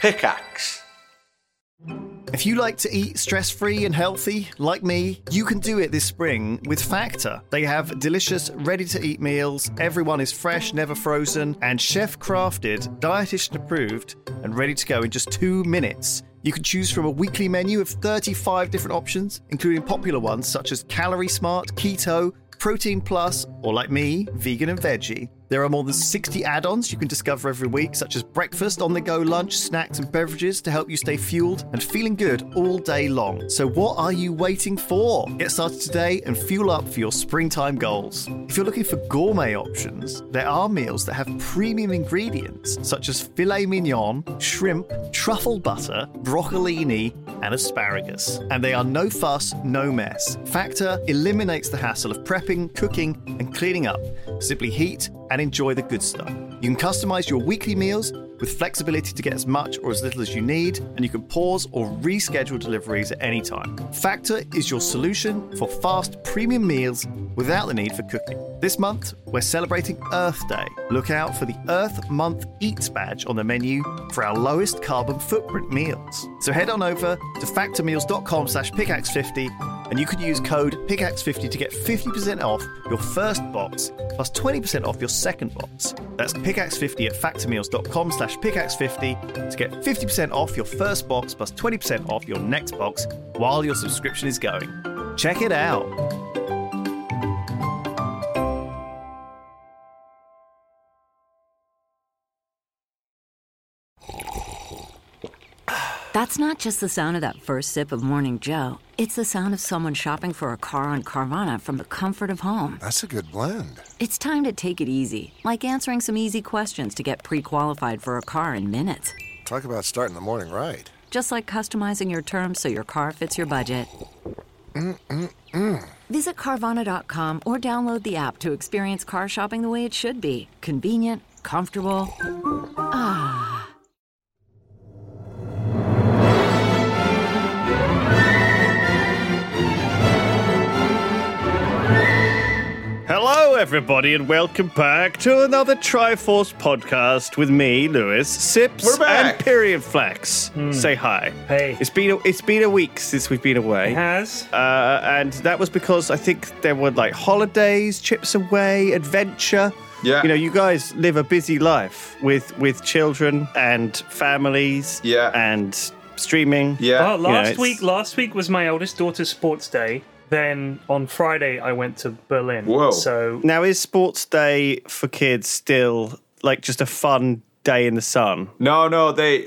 Pickaxe. If you like to eat stress-free and healthy, like me, you can do it this spring with Factor. They have delicious, ready-to-eat meals, everyone is fresh, never frozen, and chef-crafted, dietitian-approved, and ready to go in just 2 minutes. You can choose from a weekly menu of 35 different options, including popular ones such as Calorie Smart, Keto, Protein Plus, or like me, vegan and veggie. There are more than 60 add-ons you can discover every week, such as breakfast, on-the-go lunch, snacks and beverages to help you stay fueled and feeling good all day long. So what are you waiting for? Get started today and fuel up for your springtime goals. If you're looking for gourmet options, there are meals that have premium ingredients, such as filet mignon, shrimp, truffle butter, broccolini, and asparagus. And they are no fuss, no mess. Factor eliminates the hassle of prepping, cooking, and cleaning up. Simply heat and enjoy the good stuff. You can customize your weekly meals with flexibility to get as much or as little as you need, and you can pause or reschedule deliveries at any time. Factor is your solution for fast premium meals without the need for cooking. This month, we're celebrating Earth Day. Look out for the Earth Month Eats badge on the menu for our lowest carbon footprint meals. So head on over to factormeals.com/pickaxe50 and you can use code PICKAXE50 to get 50% off your first box plus 20% off your second box. That's PICKAXE50 at factormeals.com/pickaxe50 to get 50% off your first box plus 20% off your next box while your subscription is going. Check it out. That's not just the sound of that first sip of Morning Joe. It's the sound of someone shopping for a car on Carvana from the comfort of home. That's a good blend. It's time to take it easy, like answering some easy questions to get pre-qualified for a car in minutes. Talk about starting the morning right. Just like customizing your terms so your car fits your budget. Visit Carvana.com or download the app to experience car shopping the way it should be. Convenient, comfortable. Ah. Hello, everybody, and welcome back to another Triforce podcast with me, Lewis, Sips, We're back. and Period Flax. Say hi. Hey. It's been a week since we've been away. It has. And that was because I think there were like holidays, trips away, adventure. Yeah. You know, you guys live a busy life with children and families. Yeah. And streaming. Yeah. Oh, last week was my eldest daughter's sports day. Then on Friday I went to Berlin. Whoa. So Now, is Sports Day for kids still like just a fun day in the sun? No, they've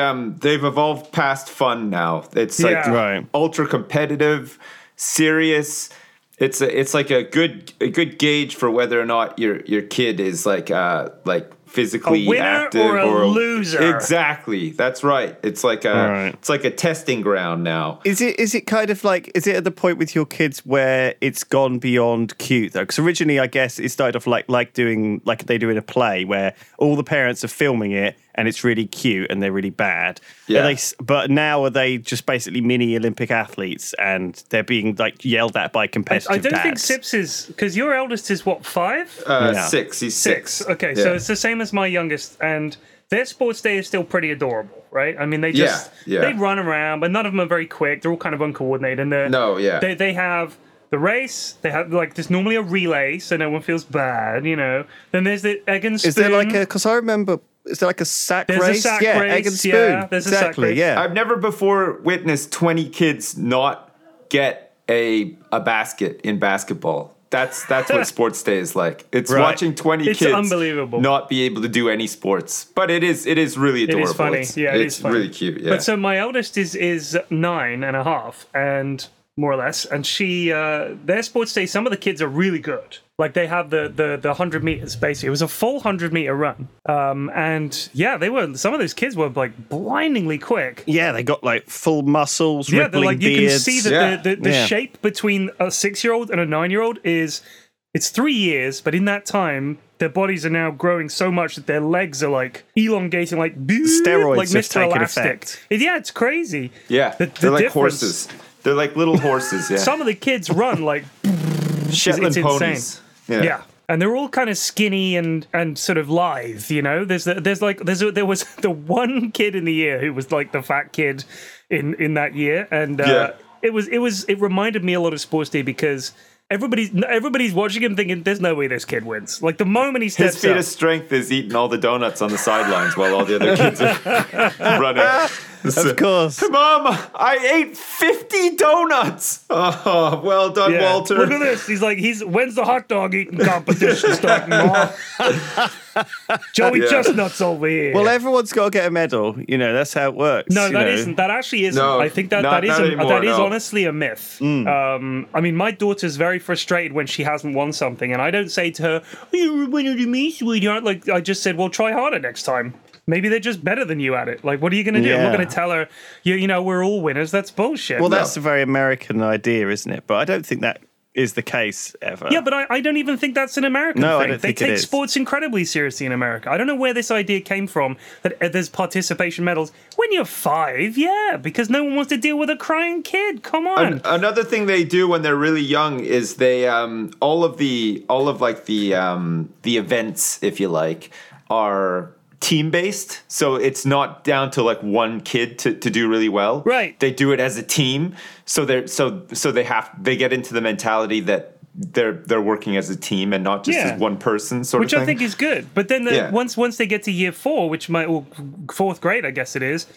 evolved past fun now. It's like Yeah. Right. ultra competitive, serious. It's like a good gauge for whether or not your kid is like physically A winner active or a loser. Exactly. That's right. It's like it's like a testing ground now. Is it kind of like, is it at the point with your kids where it's gone beyond cute though? Because originally, I guess it started off like they do in a play where all the parents are filming it and it's really cute and they're really bad. Yeah. But now are they just basically mini Olympic athletes and they're being like yelled at by competitive I don't think dads? Sips is, because your eldest is what, 5? Yeah. 6. He's 6. Okay, Yeah. so it's the same as my youngest, and their sports day is still pretty adorable, right? I mean, they just they run around, but none of them are very quick. They're all kind of uncoordinated. And they have the race. They have there's normally a relay, so no one feels bad, you know. Then there's the egg and spoon. Is there like a? Because I remember. Is there like a sack There's race? a sack yeah, race. egg and spoon. Yeah, there's a sack exactly. race. Yeah. I've never before witnessed 20 kids not get a basket in basketball. That's what sports day is like. It's Right. watching 20 It's kids unbelievable. not be able to do any sports. But it is really adorable. It is funny. It's It's funny. really cute. Yeah. But so my eldest is 9.5, and more or less, and she their sports day. Some of the kids are really good. Like they have the 100 meters basically. It was a full 100-meter run, and yeah, some of those kids were like blindingly quick. Yeah, they got like full muscles, Yeah, they're rippling like you beards. can see that the Yeah. shape between a 6-year-old and a 9-year-old it's 3 years, but in that time their bodies are now growing so much that their legs are like elongating, like Steroids like have Mr. taken Elastic. effect. Yeah, it's crazy. yeah, the they're like difference. horses. They're like little horses. Yeah. Some of the kids run like Shetland it's insane. ponies. Yeah. and they're all kind of skinny and sort of lithe. You know, there was the one kid in the year who was like the fat kid in that year, and it reminded me a lot of Sports Day because everybody's watching him thinking, there's no way this kid wins. Like the moment he steps his feat up, of strength is eating all the donuts on the sidelines while all the other kids are running. Of course. Mom, I ate 50 donuts. Oh, well done, yeah, Walter. look at this. He's like, when's the hot dog eating competition starting off? Joey Chestnut's over here. Well, everyone's got to get a medal. You know, that's how it works. No, you that know. isn't. That actually isn't. No, I think that not is anymore, no. honestly a myth. I mean, my daughter's very frustrated when she hasn't won something, and I don't say to her, "Oh, you're a winner to me, sweetheart." Like I just said, "Well, try harder next time." Maybe they're just better than you at it. Like, what are you going to do? I'm not Yeah. going to tell her, you know, we're all winners. That's bullshit. Well, that's a very American idea, isn't it? But I don't think that is the case ever. Yeah, but I don't even think that's an American No, I thing. don't They think it take is. sports incredibly seriously in America. I don't know where this idea came from that there's participation medals. When you're 5, yeah, because no one wants to deal with a crying kid. Come on. Another thing they do when they're really young is they all of the events, if you like, are team based, so it's not down to like one kid to do really well. Right. They do it as a team, so they get into the mentality that they're working as a team and not just as one person sort Which of thing. I think is good. But then once they get to year 4, which fourth grade, I guess it is.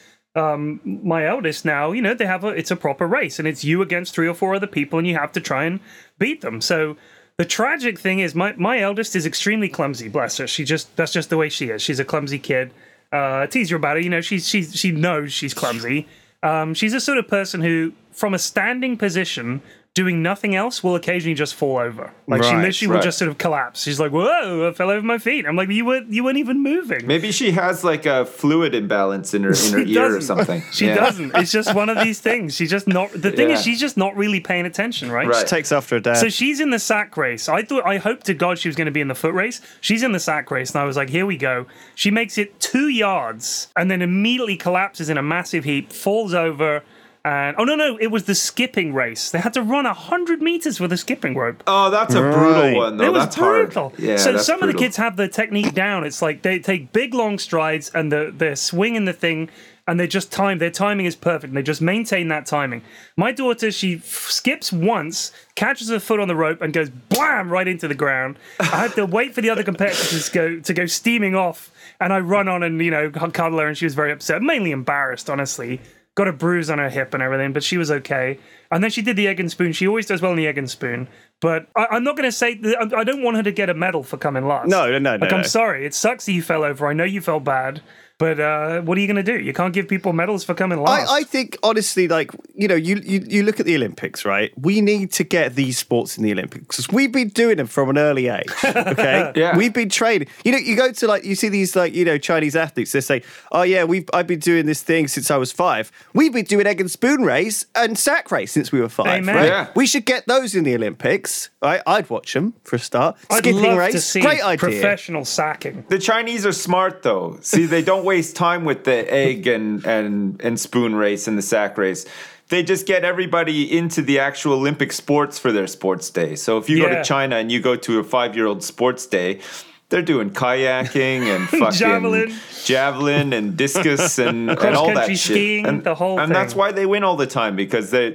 My eldest now, you know, it's a proper race, and it's you against 3 or 4 other people, and you have to try and beat them. So the tragic thing is my eldest is extremely clumsy, bless her. That's just the way she is. She's a clumsy kid. Tease her about it, you know, she knows she's clumsy. She's a sort of person who, from a standing position, doing nothing else, will occasionally just fall over. Like she literally will just sort of collapse. She's like, "Whoa, I fell over my feet." I'm like, "You weren't even moving." Maybe she has like a fluid imbalance in her ear or something. She doesn't. It's just one of these things. She's just not. The thing is, she's just not really paying attention, right? She takes after her dad. So she's in the sack race. I hoped to God she was going to be in the foot race. She's in the sack race, and I was like, "Here we go." She makes it 2 yards, and then immediately collapses in a massive heap, falls over. And it was the skipping race. They had to run 100 meters with a skipping rope. Oh, that's a brutal one, though. It was That's brutal. hard. Yeah, so that's some of the brutal. kids have the technique down. It's like they take big long strides and they're swinging the thing, and they just time. Their timing is perfect, and they just maintain that timing. My daughter, she skips once, catches her foot on the rope, and goes blam right into the ground. I had to wait for the other competitors to go steaming off, and I run on and cuddle her, and she was very upset, mainly embarrassed, honestly. Got a bruise on her hip and everything, but she was okay. And then she did the egg and spoon. She always does well in the egg and spoon. But I'm not going to say... I don't want her to get a medal for coming last. No. I'm sorry. It sucks that you fell over. I know you felt bad. But what are you going to do? You can't give people medals for coming last. I think, honestly, like, you know, you look at the Olympics, right? We need to get these sports in the Olympics because we've been doing them from an early age, okay? Yeah. We've been training. You know, you go to, like, you see these, like, you know, Chinese athletes, they say, oh, yeah, I've been doing this thing since I was 5. We've been doing egg and spoon race and sack race since we were 5, Amen. right? Yeah. We should get those in the Olympics, right? I'd watch them for a start. I'd Skipping love race, to see great idea. professional sacking. The Chinese are smart, though. See, they don't waste time with the egg and spoon race and the sack race. They just get everybody into the actual Olympic sports for their sports day. So if you go to China and you go to a 5-year-old sports day, they're doing kayaking and fucking javelin and discus and all that Cross-country shit. skiing, the whole and thing. that's why they win all the time, because they're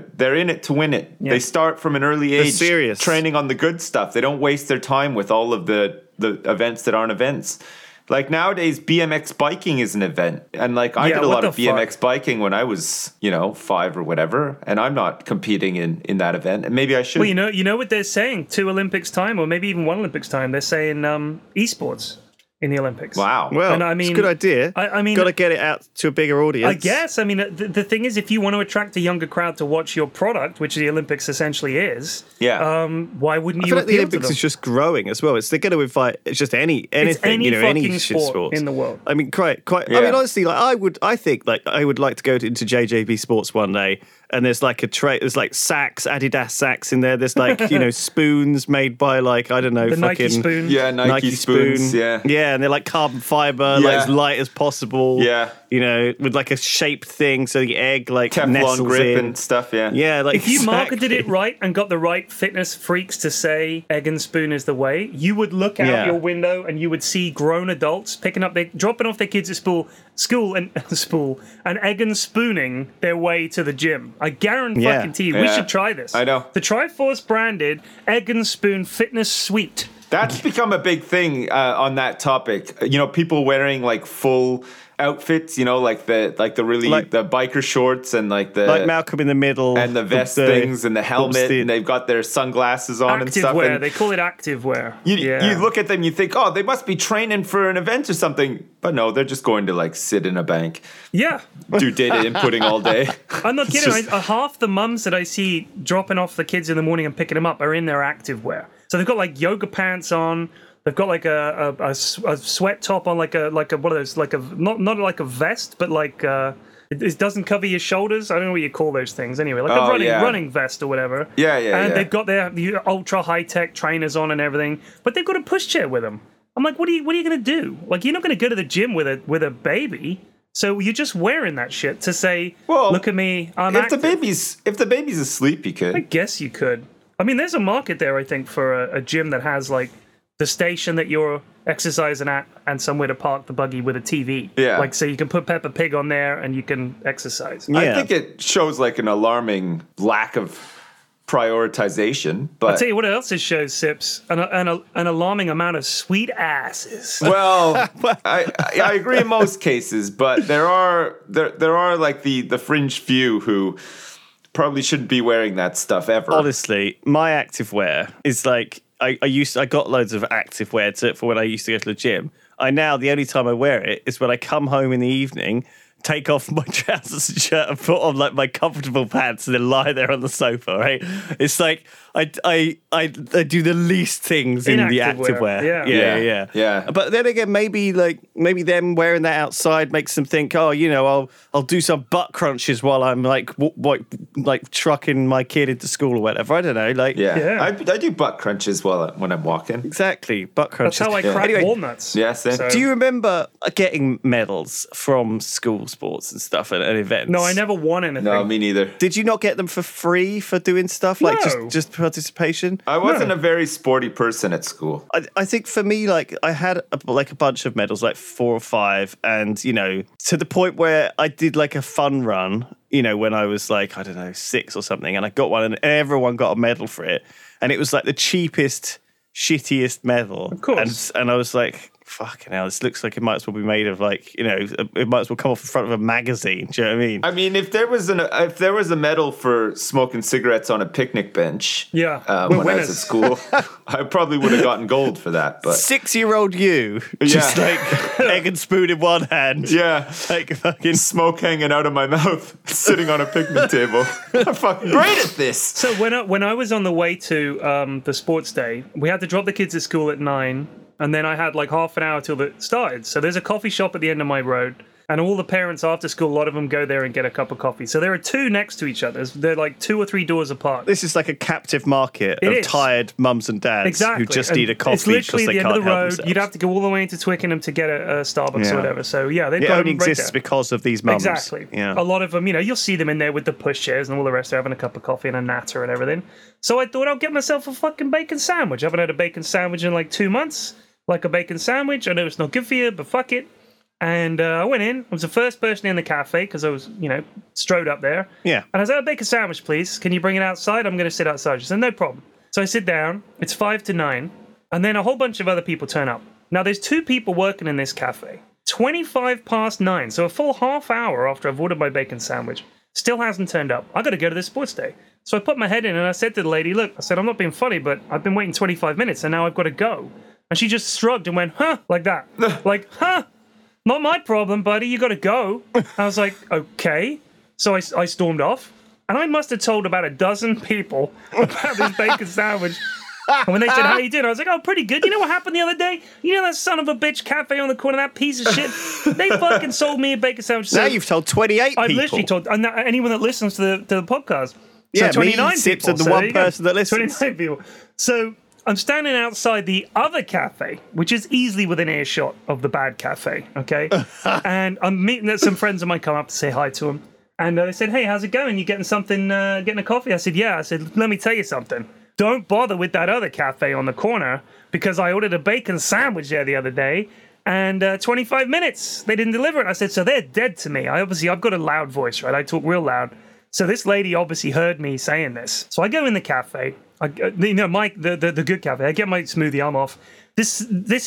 in it to win it. Yeah. They start from an early age serious. training on the good stuff. They don't waste their time with all of the events that aren't events. Like nowadays, BMX biking is an event. And like I did a lot of BMX biking when I was, 5 or whatever. And I'm not competing in that event. And maybe I should. Well, you know what they're saying? 2 Olympics time, or maybe even 1 Olympics time. They're saying esports in the Olympics. Wow. Well, And I mean, it's a good idea. I mean, got to get it out to a bigger audience. I guess. I mean, the thing is, if you want to attract a younger crowd to watch your product, which the Olympics essentially is, why wouldn't I you feel like the appeal Olympics to them? is just growing as well. They're going to invite. It's just anything, any any fucking shit sport sports in the world. I mean, quite. Yeah. I mean, honestly, like I would like to go into JJB Sports one day, and there's like a tray. There's like sacks, Adidas sacks in there. There's like spoons made by like I don't know, The fucking Nike spoon. Yeah, Nike spoons. spoon. Yeah. Yeah, and they're like carbon fiber, like as light as possible. Yeah. you know, with like a shaped thing so the egg like Teflon nestles grip in. and stuff, yeah. Yeah, like If you marketed exactly. it right and got the right fitness freaks to say egg and spoon is the way, you would look out Yeah. your window and you would see grown adults dropping off their kids at school and egg and spooning their way to the gym. I guarantee Yeah. you, we Yeah. should try this. I know. The Triforce branded egg and spoon fitness suite. That's become a big thing on that topic. You know, people wearing like full outfits, you know, like the biker shorts and like the like Malcolm in the Middle and the vest things and the helmet, the- and they've got their sunglasses on and stuff. Activewear. And They call it activewear. you look at them, you think, oh, they must be training for an event or something. But no, they're just going to like sit in a bank, Yeah. do data inputting all day. I'm not It's kidding. just- Half the mums that I see dropping off the kids in the morning and picking them up are in their activewear. So they've got like yoga pants on. They've got like a sweat top on, like a what are those? Like a not like a vest, but like it doesn't cover your shoulders. I don't know what you call those things. Anyway, like Oh, a yeah. running vest or whatever. Yeah. And they've got the ultra high tech trainers on and everything, but they've got a pushchair with them. I'm like, what are you going to do? Like, you're not going to go to the gym with a baby. So you're just wearing that shit to say, Well, look at me, I'm if active. the baby's asleep, you I could. guess you could. I mean, there's a market there, I think, for a gym that has like the station that you're exercising at and somewhere to park the buggy with a TV. Yeah. Like, so you can put Peppa Pig on there and you can exercise. I Yeah. think it shows like an alarming lack of prioritization. But I'll tell you what else it shows, Sips. An alarming amount of sweet asses. well, I agree in most cases, but there are like the fringe few who probably shouldn't be wearing that stuff ever. Honestly, my activewear is like I got loads of activewear for when I used to go to the gym. The only time I wear it is when I come home in the evening, take off my trousers and shirt and put on like my comfortable pants and then lie there on the sofa, right? It's like I do the least things in the activewear. activewear. Yeah. But then again, maybe them wearing that outside makes them think, oh, you know, I'll do some butt crunches while I'm like trucking my kid into school or whatever. I don't know. Like, Yeah. I do butt crunches when I'm walking. exactly, butt That's crunches. how I crack Anyway, walnuts. Yeah, same. So- do you remember getting medals from school sports and stuff and events? No, I never won anything. No, me neither. Did you not get them for free for doing stuff like No. just participation? I wasn't a very sporty person at school. I think for me, like I had a bunch of medals, like 4 or 5, and you know, to the point where I did like a fun run, you know, when I was like, I don't know, 6 or something, and I got one, and everyone got a medal for it, and it was like the cheapest, shittiest medal. Of course. And I was like, fucking hell, this looks like it might as well be made of like, you know, it might as well come off the front of a magazine. Do you know what I mean? I mean, if there was a medal for smoking cigarettes on a picnic bench, Yeah, when we're I was winners. at school, I probably would have gotten gold for that. But 6-year-old you, just like egg and spoon in one hand. yeah, Like fucking smoke hanging out of my mouth, sitting on a picnic table. I'm fucking great at this. So when I was on the way to the sports day, we had to drop the kids at school at 9, and then I had like half an hour till it started. So there's a coffee shop at the end of my road, and all the parents after school, a lot of them go there and get a cup of coffee. So there are 2 next to each other. They're like 2 or 3 doors apart. This is like a captive market It of is. tired mums and dads Exactly. who just And need a coffee It's literally because they the end can't of the help road. themselves. You'd have to go all the way into Twickenham to get a Starbucks Yeah. or whatever. So yeah, they've It got only them right exists there. because of these mums. Exactly. Yeah. A lot of them, you know, you'll see them in there with the pushchairs and all the rest. They're having a cup of coffee and a natter and everything. So I thought I'll get myself a fucking bacon sandwich. I haven't had a bacon sandwich in like 2 months. Like a bacon sandwich. I know it's not good for you, but fuck it. And I went in. I was the first person in the cafe because I was, you know, strode up there. Yeah. And I said, a bacon sandwich, please. Can you bring it outside? I'm going to sit outside. She said, no problem. So I sit down. It's 5 to 9. And then a whole bunch of other people turn up. Now, there's 2 people working in this cafe. 25 past 9. So a full half hour after I've ordered my bacon sandwich. Still hasn't turned up. I got to go to this sports day. So I put my head in and I said to the lady, look, I said, I'm not being funny, but I've been waiting 25 minutes and now I've got to go. And she just shrugged and went, huh, like that. Like, huh, not my problem, buddy. You got to go. I was like, okay. So I stormed off. And I must have told about a dozen people about this bacon sandwich. And when they said, how you doing? I was like, oh, pretty good. You know what happened the other day? You know that son of a bitch cafe on the corner, that piece of shit? They fucking sold me a bacon sandwich. Now So you've told 28 I've people. literally told and anyone that listens to the podcast. So Yeah, me, 29 Sips, people. and the So one there you go. person that listens. 29 people. So I'm standing outside the other cafe, which is easily within earshot of the bad cafe, okay? And I'm meeting some friends of mine come up to say hi to them. And they said, hey, how's it going? You getting something, getting a coffee? I said, yeah. I said, let me tell you something. Don't bother with that other cafe on the corner because I ordered a bacon sandwich there the other day and 25 minutes, they didn't deliver it. I said, so they're dead to me. I've got a loud voice, right? I talk real loud. So this lady obviously heard me saying this. So I go in the cafe, the good cafe. I get my smoothie, I'm off. This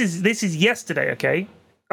is yesterday, okay?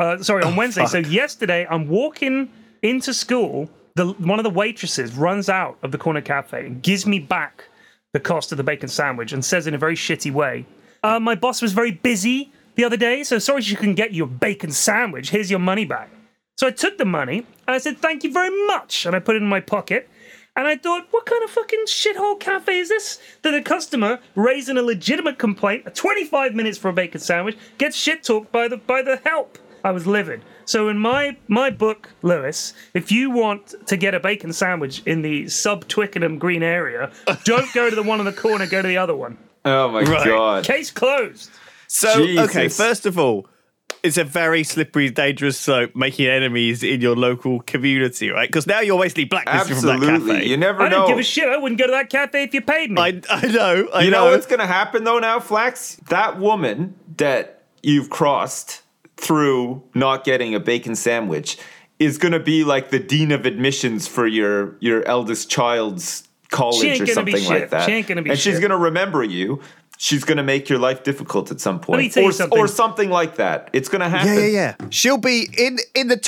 On Wednesday. Fuck. So yesterday, I'm walking into school. One of the waitresses runs out of the corner cafe and gives me back the cost of the bacon sandwich and says in a very shitty way, my boss was very busy the other day, so sorry she couldn't get you a bacon sandwich. Here's your money back. So I took the money and I said, thank you very much. And I put it in my pocket. And I thought, what kind of fucking shithole cafe is this? That a customer raising a legitimate complaint, 25 minutes for a bacon sandwich, gets shit talked by the help. I was livid. So in my book, Lewis, if you want to get a bacon sandwich in the sub-Twickenham Green area, don't go to the one on the corner, go to the other one. Oh my God. Case closed. So, Jesus. okay, first of all, it's a very slippery, dangerous slope making enemies in your local community, right? Because now you're basically blacklisted from that Absolutely. cafe. You never I know. don't give a shit. I wouldn't go to that cafe if you paid me. I know. You know what's going to happen though now, Flax? That woman that you've crossed through not getting a bacon sandwich is going to be like the dean of admissions for your eldest child's college or something like that. She ain't going to be and shit. she's going to remember you. She's going to make your life difficult at some point. Let me tell you something. Or something like that. It's going to happen. Yeah. She'll be in the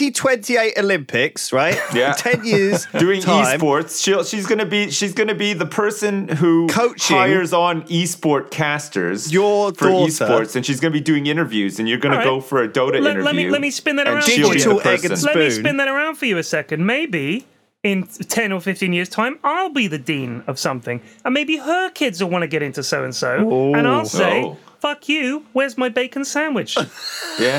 2028 Olympics, right? Yeah. 10 years Doing time. esports. She's going to be the person who Coaching hires on esport casters Your for daughter. esports, and she's going to be doing interviews, and you're going to All right. go for a Dota interview. Let me spin that and around. she'll be the Digital egg and person. Let me spoon. spin that around for you a second. Maybe in 10 or 15 years' time, I'll be the dean of something. And maybe her kids will want to get into so-and-so. And I'll say, Oh. fuck you, where's my bacon sandwich? Yeah.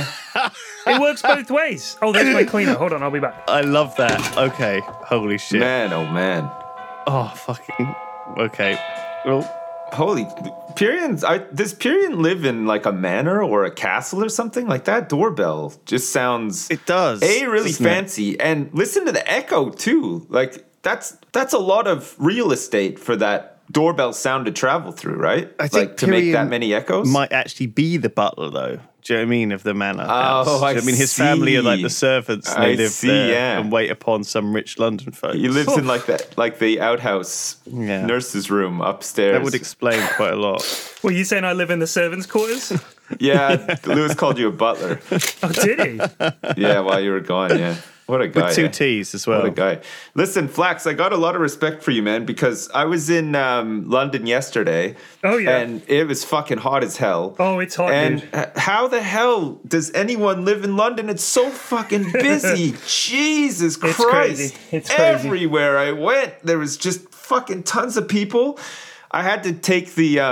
It works both ways. Oh, there's my cleaner. Hold on, I'll be back. I love that. Okay. Holy shit. Man, oh man. Oh, fucking. Okay. Well, Holy Pyrians, does Pyrian live in like a manor or a castle or something? Like that doorbell just sounds it does. really doesn't it? fancy. And listen to the echo too. Like that's a lot of real estate for that doorbell sound to travel through, right? I think like to make that Pyrian many echoes. might actually be the butler, though. Do you know what I mean? Of the manor. Oh, house. Do you know what I mean, his family are like the see. servants. And I they live see, there yeah. and wait upon some rich London folks. He lives in like that, like the outhouse Yeah. nurse's room upstairs. That would explain quite a lot. Well, you saying I live in the servants' quarters? Yeah, Lewis called you a butler. Oh, did he? Yeah, while you were gone. Yeah, what a guy. With two eh? T's as well. What a guy. Listen, Flax, I got a lot of respect for you, man, because I was in London yesterday. Oh, yeah. And it was fucking hot as hell. Oh, it's hot, And dude. How the hell does anyone live in London? It's so fucking busy. Jesus Christ. crazy. It's crazy. Everywhere I went, there was just fucking tons of people. I had to take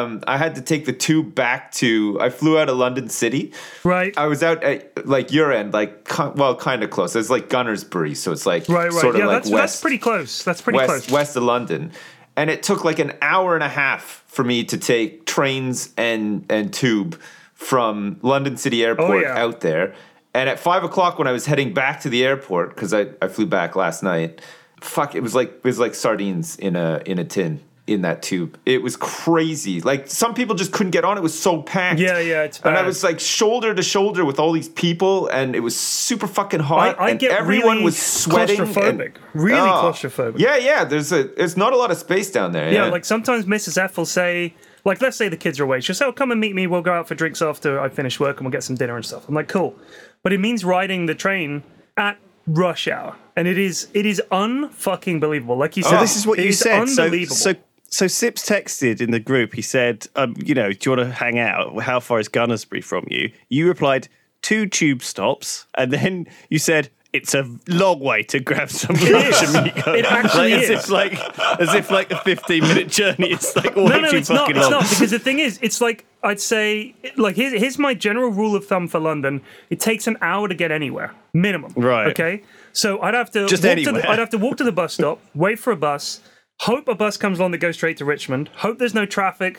the tube back to. I flew out of London City. Right. I was out at like your end, like kind of close. It's like Gunnersbury, so it's like Right. sort of Yeah, like that's pretty close. That's pretty close. west of London, and it took like an hour and a half for me to take trains and tube from London City Airport yeah. out there. And at 5 o'clock when I was heading back to the airport, because I flew back last night, it was like sardines in a tin. In that tube, it was crazy. Like some people just couldn't get on. It was so packed. Yeah, it's And I bad. was like shoulder to shoulder with all these people, and it was super fucking hot. I and get everyone really was sweating. claustrophobic. Really claustrophobic. Yeah. There's not a lot of space down there. Yeah, like sometimes Mrs. F will say, like, let's say the kids are away. She'll say, oh, come and meet me. We'll go out for drinks after I finish work and we'll get some dinner and stuff. I'm like, cool. But it means riding the train at rush hour. And it is unfucking believable. Like you said, So this is what it you is said. Unbelievable. So Sips texted in the group. He said, do you want to hang out? How far is Gunnersbury from you? You replied, 2 tube stops. And then you said, it's a long way to grab some lunch and meet go. It actually as is. if like a 15-minute journey. It's like way No, too it's not. fucking It's long. not because the thing is, it's like I'd say, like here's my general rule of thumb for London: it takes an hour to get anywhere, minimum. Right. Okay. So I'd have to Just walk anywhere. I'd have to walk to the bus stop, wait for a bus, hope a bus comes along that goes straight to Richmond, hope there's no traffic,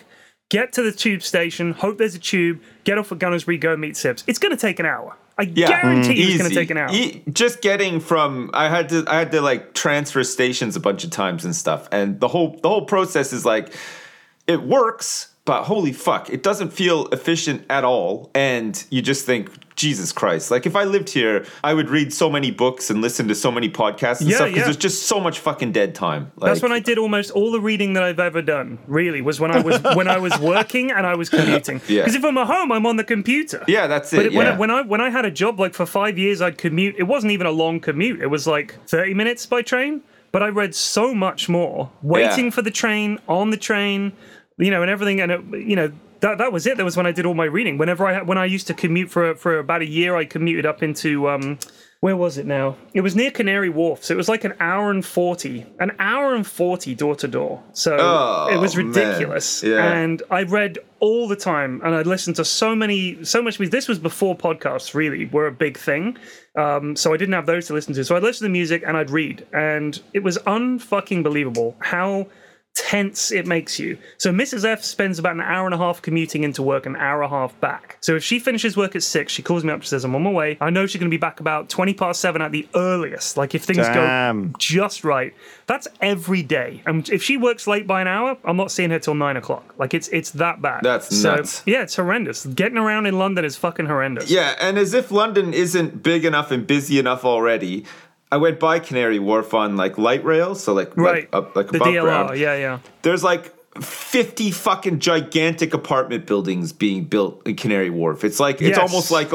get to the tube station, hope there's a tube, get off at Gunnersbury, go meet Sips. It's going to take an hour. I guarantee it's going to take an hour. Just getting from I had to like transfer stations a bunch of times and stuff, and the whole process is like it works, but holy fuck, it doesn't feel efficient at all, and you just think, Jesus Christ. Like, if I lived here, I would read so many books and listen to so many podcasts and stuff, because there's just so much fucking dead time. Like, that's when I did almost all the reading that I've ever done, really, was when I was working and I was commuting. Because if I'm at home, I'm on the computer. Yeah, that's it. But when I had a job, like, for 5 years, I'd commute. It wasn't even a long commute. It was, like, 30 minutes by train. But I read so much more. Waiting for the train, on the train, and everything. And, that was it. That was when I did all my reading. When I used to commute for about a year, I commuted up into where was it now? It was near Canary Wharf, so it was like an hour and 40 door to door. So it was ridiculous. Yeah. And I read all the time, and I listened to so much music. This was before podcasts really were a big thing. So I didn't have those to listen to. So I'd listen to music and I'd read, and it was unfucking believable how tense it makes you. So Mrs. F spends about an hour and a half commuting into work, an hour and a half back. So if she finishes work at 6, she calls me up, she says, I'm on my way. I know she's going to be back about 20 past 7 at the earliest. Like, if things go just right. That's every day. And if she works late by an hour, I'm not seeing her till 9 o'clock. Like, it's that bad. That's nuts. Yeah, it's horrendous. Getting around in London is fucking horrendous. Yeah, and as if London isn't big enough and busy enough already, I went by Canary Wharf on like light rail, so like the above DLR, ground. Yeah. There's like 50 fucking gigantic apartment buildings being built in Canary Wharf. It's like it's almost like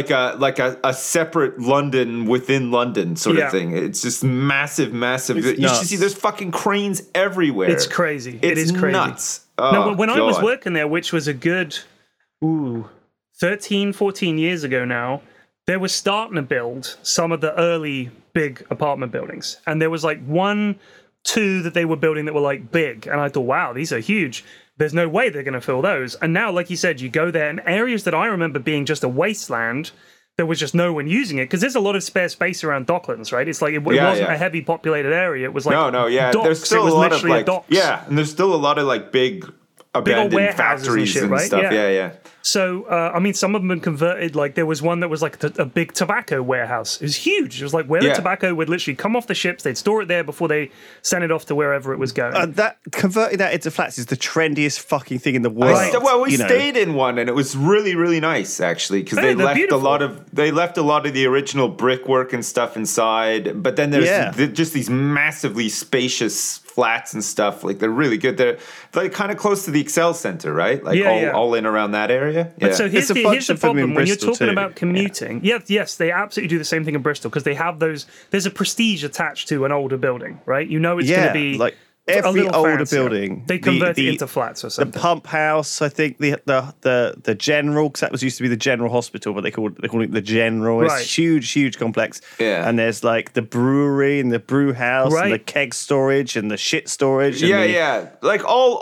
a separate London within London sort of thing. It's just massive. You should see there's fucking cranes everywhere. It's crazy. It is crazy. Nuts. No, when I was working there, which was a good 13, 14 years ago now, they were starting to build some of the early big apartment buildings. And there was like 1, 2 that they were building that were like big. And I thought, wow, these are huge. There's no way they're going to fill those. And now, like you said, you go there, and areas that I remember being just a wasteland, there was just no one using it. Because there's a lot of spare space around Docklands, right? It's like it wasn't a heavy populated area. It was like docks. There's still a lot of like docks. Yeah, and there's still a lot of like big abandoned factories and right? stuff. Yeah. So, some of them have converted. Like, there was one that was like a big tobacco warehouse. It was huge. It was like where the tobacco would literally come off the ships. They'd store it there before they sent it off to wherever it was going. Converting that into flats is the trendiest fucking thing in the world. We stayed in one, and it was really, really nice actually, because they left beautiful. They left a lot of the original brickwork and stuff inside. But then there's just these massively spacious flats and stuff. Like, they're really good. They're like kind of close to the Excel Center, right? Like all in around that area. But so here's the problem when you're talking about commuting. Yes, they absolutely do the same thing in Bristol, because they have those. There's a prestige attached to an older building, right? You know it's going to be like every older fancier. building. They convert it into flats or something. The pump house, I think the General, because that used to be the General Hospital, but they call it the General. It's huge complex. Yeah. And there's like the brewery and the brew house and the keg storage and the shit storage. And like all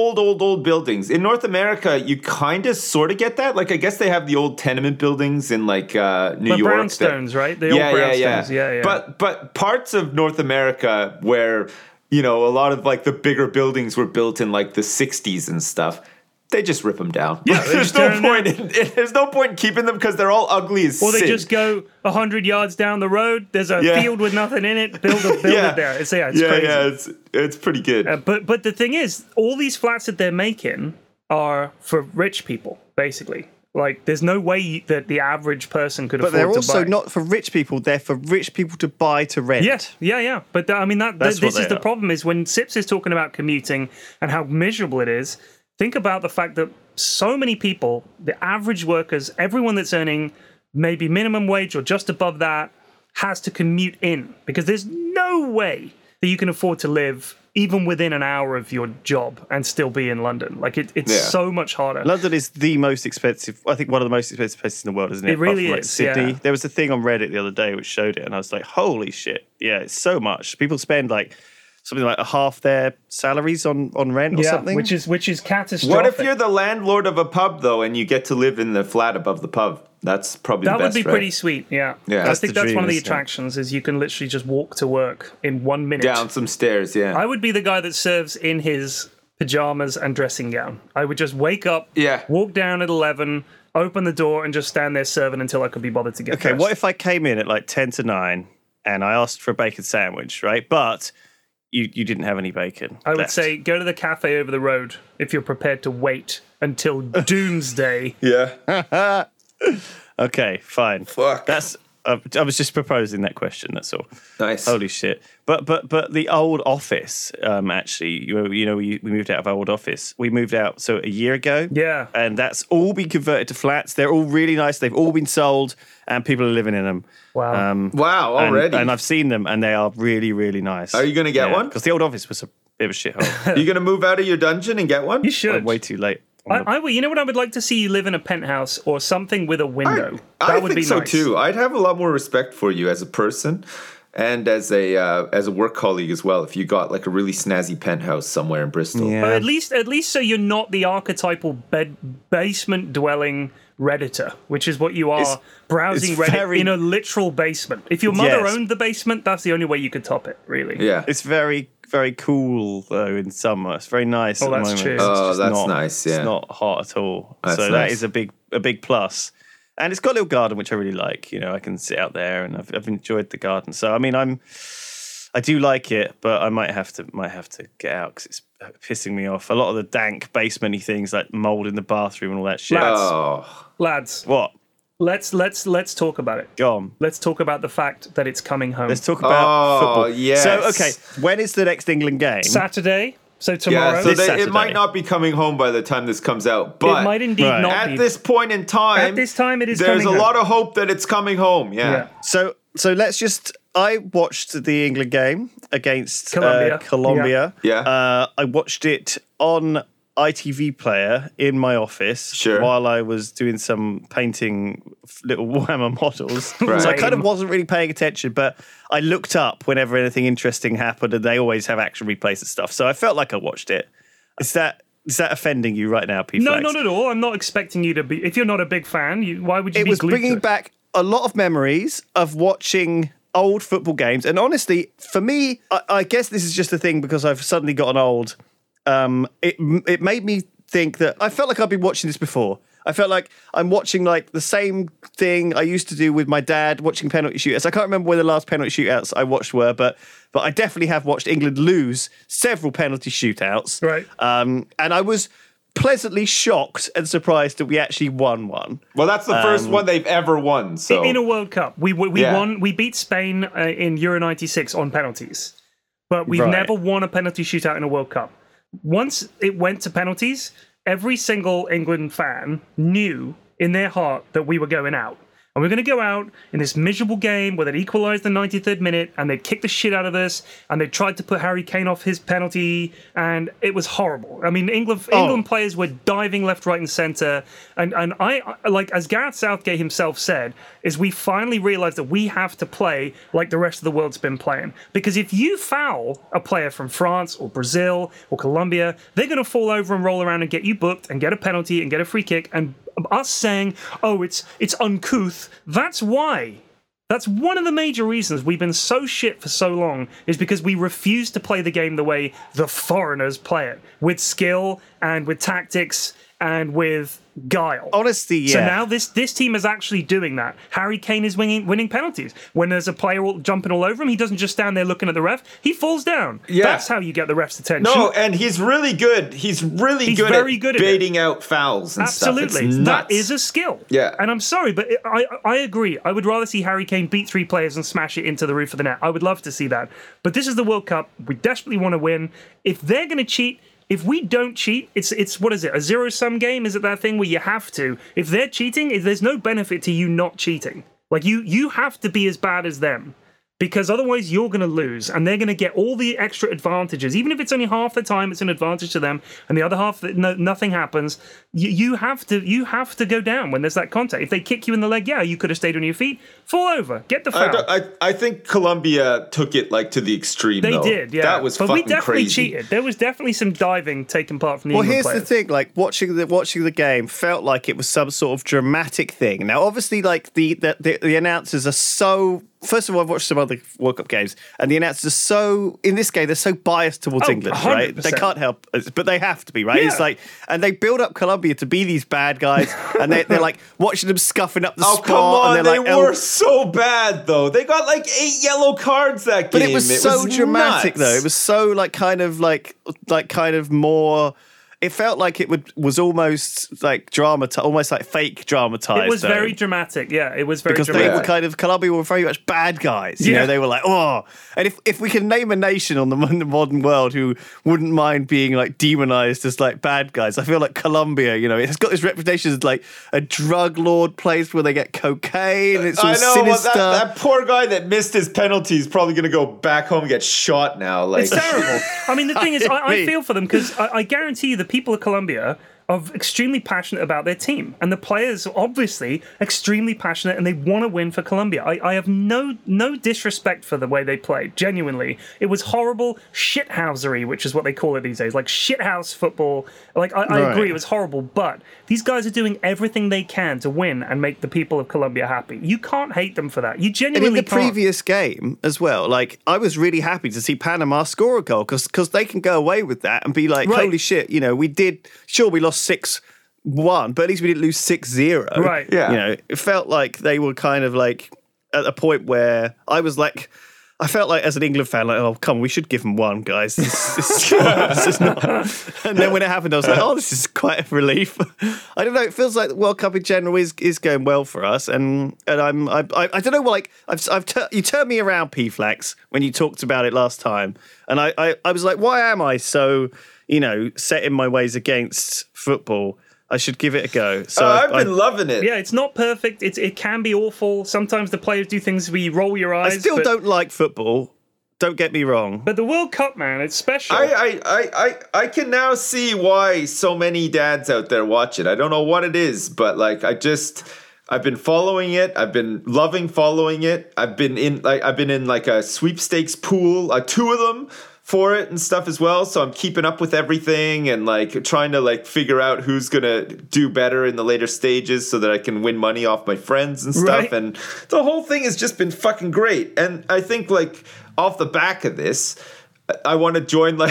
old buildings. In North America, you kind of sort of get that. Like, I guess they have the old tenement buildings in like New York. Brownstones, right? The old brownstones. Yeah. But parts of North America where, a lot of like the bigger buildings were built in like the 60s and stuff, they just rip them down. Yeah, there's no point. There's no point in keeping them, because they're all ugly as Or they sin. just go 100 yards down the road. There's a field with nothing in it. Build it there. It's crazy. Yeah, it's pretty good. But the thing is, all these flats that they're making are for rich people, basically. Like, there's no way that the average person could afford to buy. But they're also not for rich people. They're for rich people to buy to rent. Yeah. But this is the problem, is when Sips is talking about commuting and how miserable it is, think about the fact that so many people, the average workers, everyone that's earning maybe minimum wage or just above that, has to commute in, because there's no way that you can afford to live even within an hour of your job and still be in London. Like, it's so much harder. London is the most expensive, I think one of the most expensive places in the world, isn't it? It really is. Like Sydney. Yeah. There was a thing on Reddit the other day which showed it, and I was like, holy shit. Yeah, it's so much. People spend like something like half their salaries on rent or something. which is catastrophic. What if you're the landlord of a pub, though, and you get to live in the flat above the pub? That's probably the best, That would be pretty sweet, yeah. I think that's dream, one of the isn't it? attractions, is you can literally just walk to work in 1 minute. Down some stairs, yeah. I would be the guy that serves in his pajamas and dressing gown. I would just wake up, Yeah. walk down at 11, open the door, and just stand there serving until I could be bothered to get Okay, dressed. what if I came in at like 10 to 9 and I asked for a bacon sandwich, right? But you didn't have any bacon. I would left. say go to the cafe over the road if you're prepared to wait until doomsday. Yeah. Okay, fine. Fuck. That's. I was just proposing that question. That's all. Nice. Holy shit! But the old office. Actually, we moved out of our old office. We moved out a year ago. Yeah. And that's all been converted to flats. They're all really nice. They've all been sold, and people are living in them. Wow. Wow, already. And I've seen them, and they are really, really nice. Are you going to get one? Because the old office was a bit of a shithole. Are you going to move out of your dungeon and get one? You should. I'm way too late. You know what? I would like to see you live in a penthouse or something with a window. I That would think be so nice. too. I'd have a lot more respect for you as a person and as a work colleague as well. If you got like a really snazzy penthouse somewhere in Bristol. Yeah. But at least so you're not the archetypal basement dwelling Redditor, which is what you are, It's browsing Reddit very- in a literal basement. If your mother Yes. owned the basement, that's the only way you could top it, really. Yeah. It's very, very cool though in summer. It's very nice. Oh, at the that's moment. true. It's Oh, just that's not- nice, yeah. It's not hot at all. That's so that nice. is a big plus. And it's got a little garden which I really like. I can sit out there, and I've enjoyed the garden. So I mean, I do like it, but I might have to get out because it's pissing me off. A lot of the dank basementy things like mold in the bathroom and all that shit. Lads. Oh. Lads, What? let's talk about it. Go on. Let's talk about the fact that it's coming home. Let's talk about football. yes. So okay, when is the next England game? Saturday, so tomorrow. Yeah, so This it Saturday. might not be coming home by the time this comes out, but it might indeed Right. not at be. this point in time, At this time, it is there's coming a home. lot of hope that it's coming home. Yeah. Yeah. So let's just. I watched the England game against Colombia. Colombia. Yeah. I watched it on ITV Player in my office Sure. while I was doing some painting little Warhammer models. Right. So I kind of wasn't really paying attention, but I looked up whenever anything interesting happened, and they always have action replays and stuff. So I felt like I watched it. Is that offending you right now, P? No, Flags? not at all. I'm not expecting you to be. If you're not a big fan, why would you It be was glued to bringing it? back a lot of memories of watching old football games. And honestly, for me, I guess this is just a thing because I've suddenly gotten old. It made me think that I felt like I'd been watching this before. I felt like I'm watching like the same thing I used to do with my dad watching penalty shootouts. I can't remember when the last penalty shootouts I watched were, but I definitely have watched England lose several penalty shootouts. Right. And I was pleasantly shocked and surprised that we actually won one. Well, that's the first one they've ever won. So In a World Cup, we Yeah. won. We beat Spain in Euro '96 on penalties, but we've Right. never won a penalty shootout in a World Cup. Once it went to penalties, every single England fan knew in their heart that we were going out. And we're going to go out in this miserable game where they'd equalised the 93rd minute and they'd kicked the shit out of us and they tried to put Harry Kane off his penalty and it was horrible. I mean, England players were diving left, right and centre. And I, like, as Gareth Southgate himself said, is we finally realised that we have to play like the rest of the world's been playing. Because if you foul a player from France or Brazil or Colombia, they're going to fall over and roll around and get you booked and get a penalty and get a free kick. And us saying, oh, it's uncouth, that's why. That's one of the major reasons we've been so shit for so long, is because we refuse to play the game the way the foreigners play it, with skill and with tactics and with guile. Honestly, yeah. So now this team is actually doing that. Harry Kane is winning penalties. When there's a player jumping all over him, he doesn't just stand there looking at the ref. He falls down. Yeah. That's how you get the ref's attention. No, and he's really good. He's really good very at good at it. baiting out fouls and Absolutely. stuff. It's nuts. That is a skill. Yeah. And I'm sorry, but I agree. I would rather see Harry Kane beat 3 players and smash it into the roof of the net. I would love to see that. But this is the World Cup. We desperately want to win. If they're going to cheat, if we don't cheat, it's what is it, a zero-sum game? Is it that thing where you have to? If they're cheating, there's no benefit to you not cheating. Like, you have to be as bad as them. Because otherwise you're going to lose and they're going to get all the extra advantages. Even if it's only half the time, it's an advantage to them. And the other half, nothing happens. You have to go down when there's that contact. If they kick you in the leg, yeah, you could have stayed on your feet. Fall over. Get the foul. I think Colombia took it like to the extreme. They though. did, yeah. That was but fucking we definitely crazy. cheated. There was definitely some diving taking part from the Well, England here's players. the thing: like watching the game felt like it was some sort of dramatic thing. Now, obviously, like the announcers are so first of all, I've watched some other World Cup games, and the announcers are so, in this game, they're so biased towards England, 100%. right? They can't help, but they have to be, right? Yeah. It's like, and they build up Colombia to be these bad guys, and they're like watching them scuffing up the Oh, spot. come on. And they're They like, were so bad, though. They got like 8 yellow cards that game. but it was so dramatic, nuts. though. It was so like kind of more. It felt like it was almost like dramatized, almost like fake dramatized. It was though. very dramatic. Yeah, it was very Because dramatic. they were kind of, Colombia were very much bad guys. You Yeah. know, they were like, oh. And if we can name a nation on the modern world who wouldn't mind being like demonized as like bad guys, I feel like Colombia, you know, it's got this reputation as like a drug lord place where they get cocaine. It's all I know. sinister. Well, that poor guy that missed his penalty is probably going to go back home and get shot now. Like, It's terrible. I mean, the thing is, I mean- feel for them because I guarantee you the people of Colombia are extremely passionate about their team. And the players are obviously extremely passionate and they want to win for Colombia. I have no disrespect for the way they played, genuinely. It was horrible shithousery, which is what they call it these days, like shithouse football. Like, I Right. agree, it was horrible, but these guys are doing everything they can to win and make the people of Colombia happy. You can't hate them for that. You And genuinely in the can't. previous game as well, like I was really happy to see Panama score a goal because they can go away with that and be like, Right. holy shit, you know, we lost 6-1, but at least we didn't lose 6-0. Right. Yeah. You know, it felt like they were kind of like at a point where I was like, I felt like as an England fan, like, oh, come on, we should give them one, guys. This is not. And then when it happened, I was like, oh, this is quite a relief. I don't know. It feels like the World Cup in general is going well for us, and I don't know. Like you turned me around, P-Flex, when you talked about it last time, and I was like, why am I so set in my ways against football? I should give it a go. So I've been loving it. Yeah, it's not perfect. It can be awful. Sometimes the players do things where you roll your eyes. I still but, don't like football. Don't get me wrong. But the World Cup, man, it's special. I can now see why so many dads out there watch it. I don't know what it is, but like I've been following it. I've been loving following it. I've been in like a sweepstakes pool, 2 of them for it and stuff as well. So I'm keeping up with everything and like trying to like figure out who's gonna do better in the later stages so that I can win money off my friends and stuff. Right. And the whole thing has just been fucking great. And I think like off the back of this, I want to join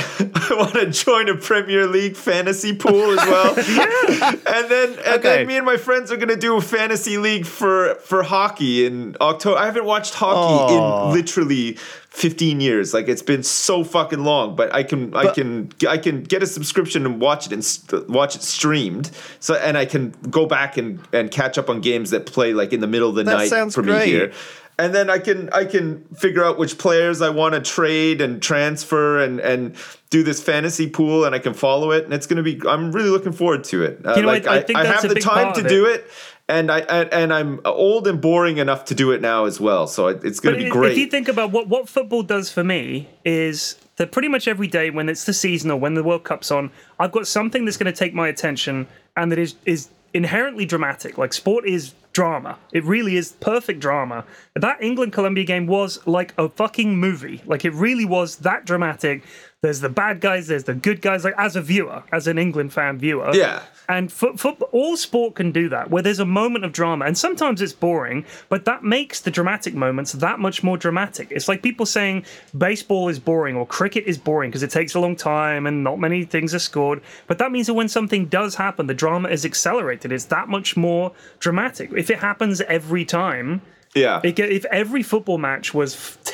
a Premier League fantasy pool as well. And then me and my friends are going to do a fantasy league for hockey in October. I haven't watched hockey in literally 15 years. Like it's been so fucking long, but I can get a subscription and watch it streamed. So and I can go back and catch up on games that play like in the middle of the night sounds for great. me here. And then I can figure out which players I want to trade and transfer and do this fantasy pool, and I can follow it. And it's going to be. I'm really looking forward to it. I think I that's have a the big time part to of do it, and I'm old and boring enough to do it now as well. So it's going to be great. If you think about what football does for me is that pretty much every day when it's the season or when the World Cup's on, I've got something that's going to take my attention and that is inherently dramatic. Like sport is drama. It really is perfect drama. That England-Colombia game was like a fucking movie. Like it really was that dramatic. There's the bad guys, there's the good guys. Like as a viewer, as an England fan viewer. Yeah. And all sport can do that, where there's a moment of drama. And sometimes it's boring, but that makes the dramatic moments that much more dramatic. It's like people saying baseball is boring or cricket is boring because it takes a long time and not many things are scored. But that means that when something does happen, the drama is accelerated. It's that much more dramatic. If it happens every time... Yeah. If every football match was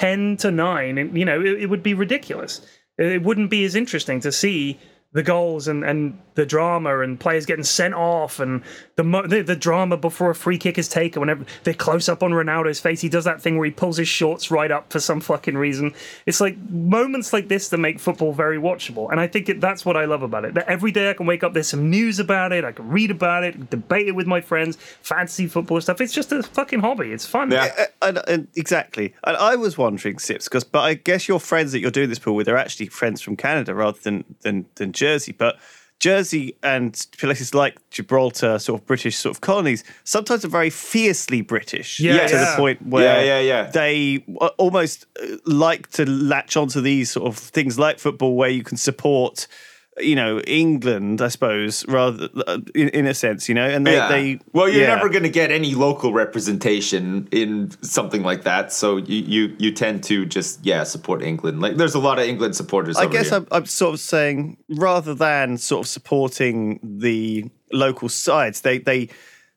10-9, it would be ridiculous. It wouldn't be as interesting to see the goals and the drama and players getting sent off and the drama before a free kick is taken. Whenever they close up on Ronaldo's face, he does that thing where he pulls his shorts right up for some fucking reason. It's like moments like this that make football very watchable. And I think that's what I love about it. That every day I can wake up, there's some news about it, I can read about it, debate it with my friends, fantasy football stuff. It's just a fucking hobby. It's fun. Yeah. And exactly. And I was wondering, Sips, but I guess your friends that you're doing this pool with are actually friends from Canada rather than Jersey. But Jersey and places like Gibraltar, sort of British sort of colonies, sometimes are very fiercely British to the point where they almost like to latch onto these sort of things like football where you can support England, I suppose, rather in a sense, and they well, you're never going to get any local representation in something like that, so you tend to just support England. Like, there's a lot of England supporters. I guess here. I'm sort of saying, rather than sort of supporting the local sides, I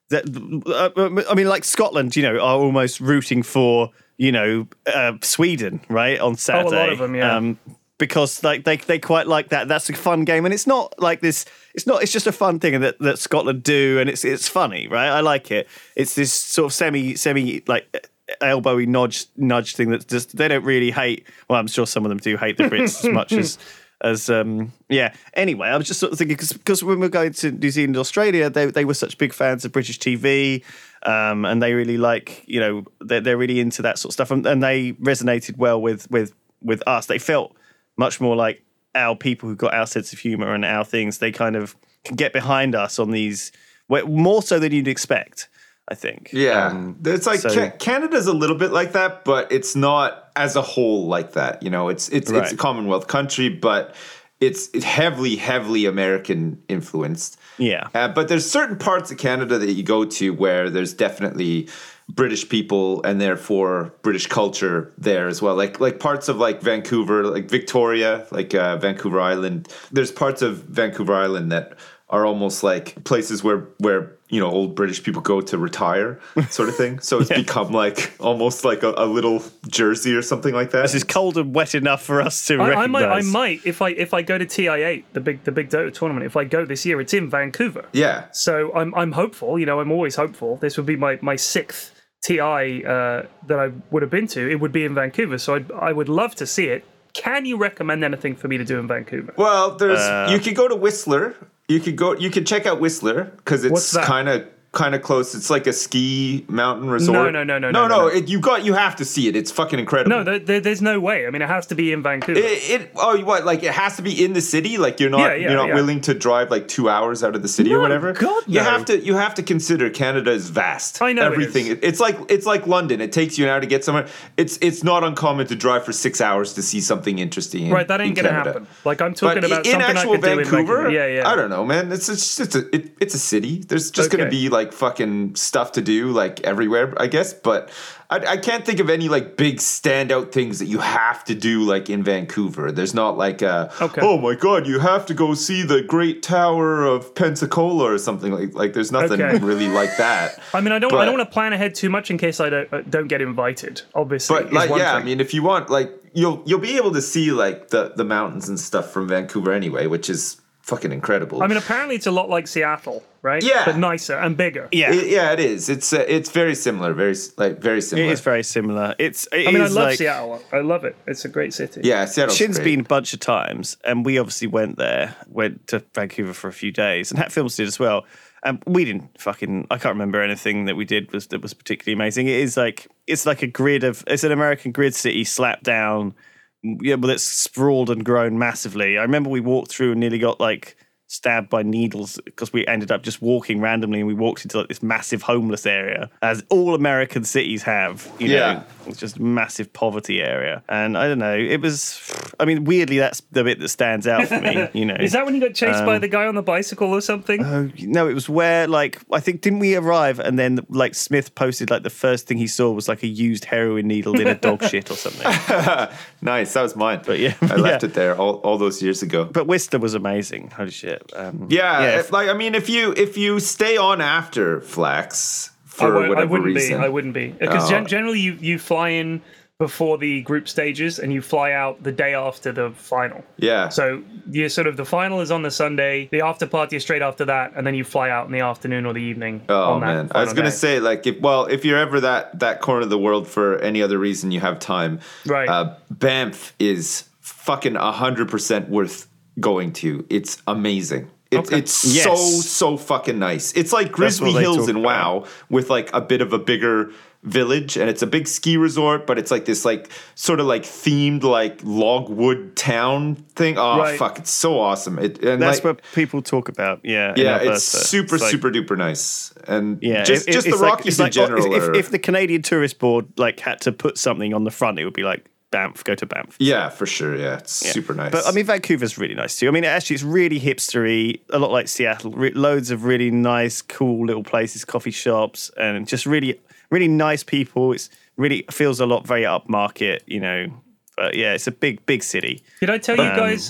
mean, like Scotland, are almost rooting for Sweden, right, on Saturday. A lot of them, yeah. Because like they quite like that. That's a fun game, and it's not like this. It's just a fun thing that Scotland do, and it's funny, right? I like it. It's this sort of semi like elbowy nudge thing that just they don't really hate. Well, I'm sure some of them do hate the Brits as much as Anyway, I was just sort of thinking because when we were going to New Zealand, Australia, they were such big fans of British TV, and they really like they're really into that sort of stuff, and they resonated well with us. They felt much more like our people who got our sense of humor and our things. They kind of can get behind us on these more so than you'd expect, I think. Yeah. It's like Canada's a little bit like that, but it's not as a whole like that. It's a Commonwealth country, but it's heavily American influenced. Yeah. But there's certain parts of Canada that you go to where there's definitely British people and therefore British culture there as well. Like parts of like Vancouver, like Victoria, like Vancouver Island. There's parts of Vancouver Island that are almost like places where old British people go to retire, sort of thing. So it's become like almost like a little Jersey or something like that. This is cold and wet enough for us to recognize. I might if I go to TI8, the big Dota tournament. If I go this year, it's in Vancouver. Yeah. So I'm hopeful. I'm always hopeful. This would be my sixth TI that I would have been to. It would be in Vancouver. So I would love to see it. Can you recommend anything for me to do in Vancouver? Well, there's you could go to Whistler. You could check out Whistler because it's kind of close. It's like a ski mountain resort. No. You have to see it. It's fucking incredible. No, there's no way. I mean, it has to be in Vancouver. It has to be in the city? Like you're not willing to drive like 2 hours out of the city or whatever? God, no. You have to consider Canada is vast. I know everything. It is. It's like London. It takes you an hour to get somewhere. It's not uncommon to drive for 6 hours to see something interesting. Right, that ain't gonna happen. Like I'm talking about in something actual I could Vancouver. Do in Vancouver. Yeah. I don't know, man. It's a city. There's just gonna be like fucking stuff to do like everywhere, I guess, but I can't think of any like big standout things that you have to do like in Vancouver. There's not like oh my god, you have to go see the Great Tower of Pensacola or something like there's nothing really like that. I mean, I don't want to plan ahead too much in case I don't get invited, obviously. But like I mean, if you want, like you'll be able to see like the mountains and stuff from Vancouver anyway, which is fucking incredible. I mean, apparently it's a lot like Seattle, right? Yeah, but nicer and bigger. Yeah, it is. It's very similar. Very similar. It is very similar. I love Seattle. I love it. It's a great city. Yeah, Seattle's Shin's great. been a bunch of times, and we obviously went to Vancouver for a few days, and Hat Films did as well. And we didn't I can't remember anything that we did that was particularly amazing. It's like it's an American grid city slapped down. Yeah, but it's sprawled and grown massively. I remember we walked through and nearly got like stabbed by needles because we ended up just walking randomly, and we walked into like this massive homeless area, as all American cities have. You know, it's just a massive poverty area. And I don't know, it was. I mean, weirdly, that's the bit that stands out for me. Is that when you got chased by the guy on the bicycle or something? No, it was where like I think didn't we arrive and then like Smith posted like the first thing he saw was like a used heroin needle in a dog shit or something. Nice, that was mine. But yeah, I left it there all those years ago. But Whistler was amazing. Holy shit. Like I mean, if you stay on after Flax for whatever reason, I wouldn't be because generally you fly in before the group stages and you fly out the day after the final. Yeah. So you sort of the final is on the Sunday, the after party is straight after that, and then you fly out in the afternoon or the evening. Oh man, I was gonna say like if you're ever that corner of the world for any other reason you have time, right? Banff is fucking 100% worth going to. It's amazing. It's so fucking nice. It's like Grizzly Hills in WoW with like a bit of a bigger village, and it's a big ski resort, but it's like this like sort of like themed like logwood town thing. Fuck, it's so awesome. That's what people talk about. It's super duper nice. And just the Rockies in general. If the Canadian Tourist Board like had to put something on the front, it would be like Banff. Go to Banff. Yeah, for sure. Yeah, it's super nice. But I mean, Vancouver's really nice too. I mean, actually, it's really hipstery, a lot like Seattle. Loads of really nice, cool little places, coffee shops, and just really, really nice people. It's really feels a lot very upmarket, you know. But yeah, it's a big city. Did I tell you guys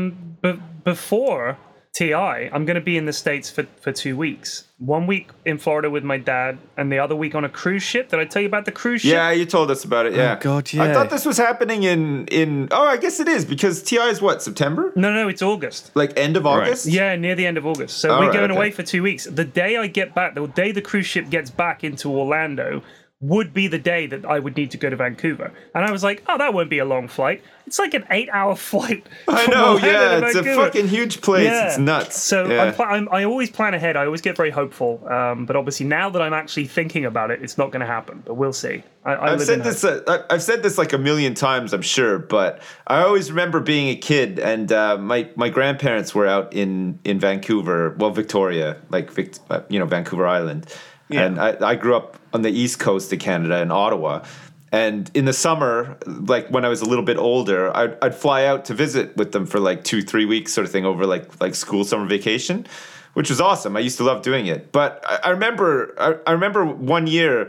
before TI, I'm going to be in the States for 2 weeks. 1 week in Florida with my dad, and the other week on a cruise ship. Did I tell you about the cruise ship? Yeah, you told us about it. Yeah. Oh, God, yeah. I thought this was happening in. Oh, I guess it is because TI is what, September? No, it's August. Like end of August? Yeah, near the end of August. So we're going away for 2 weeks. The day I get back, the day the cruise ship gets back into Orlando, would be the day that I would need to go to Vancouver. And I was like, oh, that won't be a long flight. It's like an 8-hour flight. I know, yeah. It's a fucking huge place. Yeah. It's nuts. So yeah. I always plan ahead. I always get very hopeful. But obviously now that I'm actually thinking about it, it's not going to happen. But we'll see. I've said this like a million times, I'm sure. But I always remember being a kid and my grandparents were out in Vancouver, well, Victoria, like, Vancouver Island. Yeah. And I grew up on the east coast of Canada in Ottawa. And in the summer, like when I was a little bit older, I'd fly out to visit with them for like 2-3 weeks sort of thing over like school summer vacation, which was awesome. I used to love doing it. But I remember one year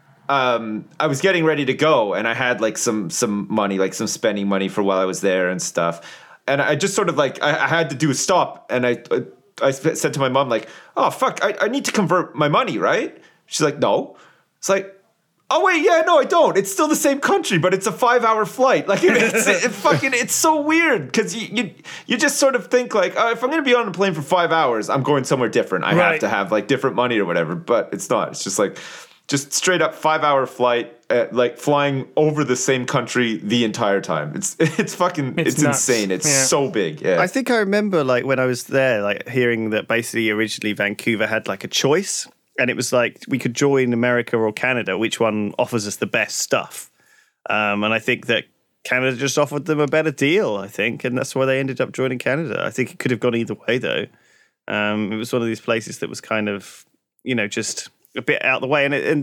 I was getting ready to go and I had like some money, like some spending money for while I was there and stuff. And I just sort of like I had to do a stop and I said to my mom, like, oh, fuck, I need to convert my money, right? She's like, no. It's like, oh, wait, yeah, no, I don't. It's still the same country, but it's a 5-hour flight. Like, it's so weird because you just sort of think, like, oh, if I'm going to be on a plane for 5 hours, I'm going somewhere different. I have to have, like, different money or whatever, but it's not. It's just, like, just straight up 5-hour flight, like, flying over the same country the entire time. It's insane. It's so big. Yeah. I think I remember, like, when I was there, like, hearing that basically originally Vancouver had, like, a choice. And it was like we could join America or Canada, which one offers us the best stuff. And I think that Canada just offered them a better deal, I think. And that's why they ended up joining Canada. I think it could have gone either way, though. It was one of these places that was kind of, just a bit out of the way.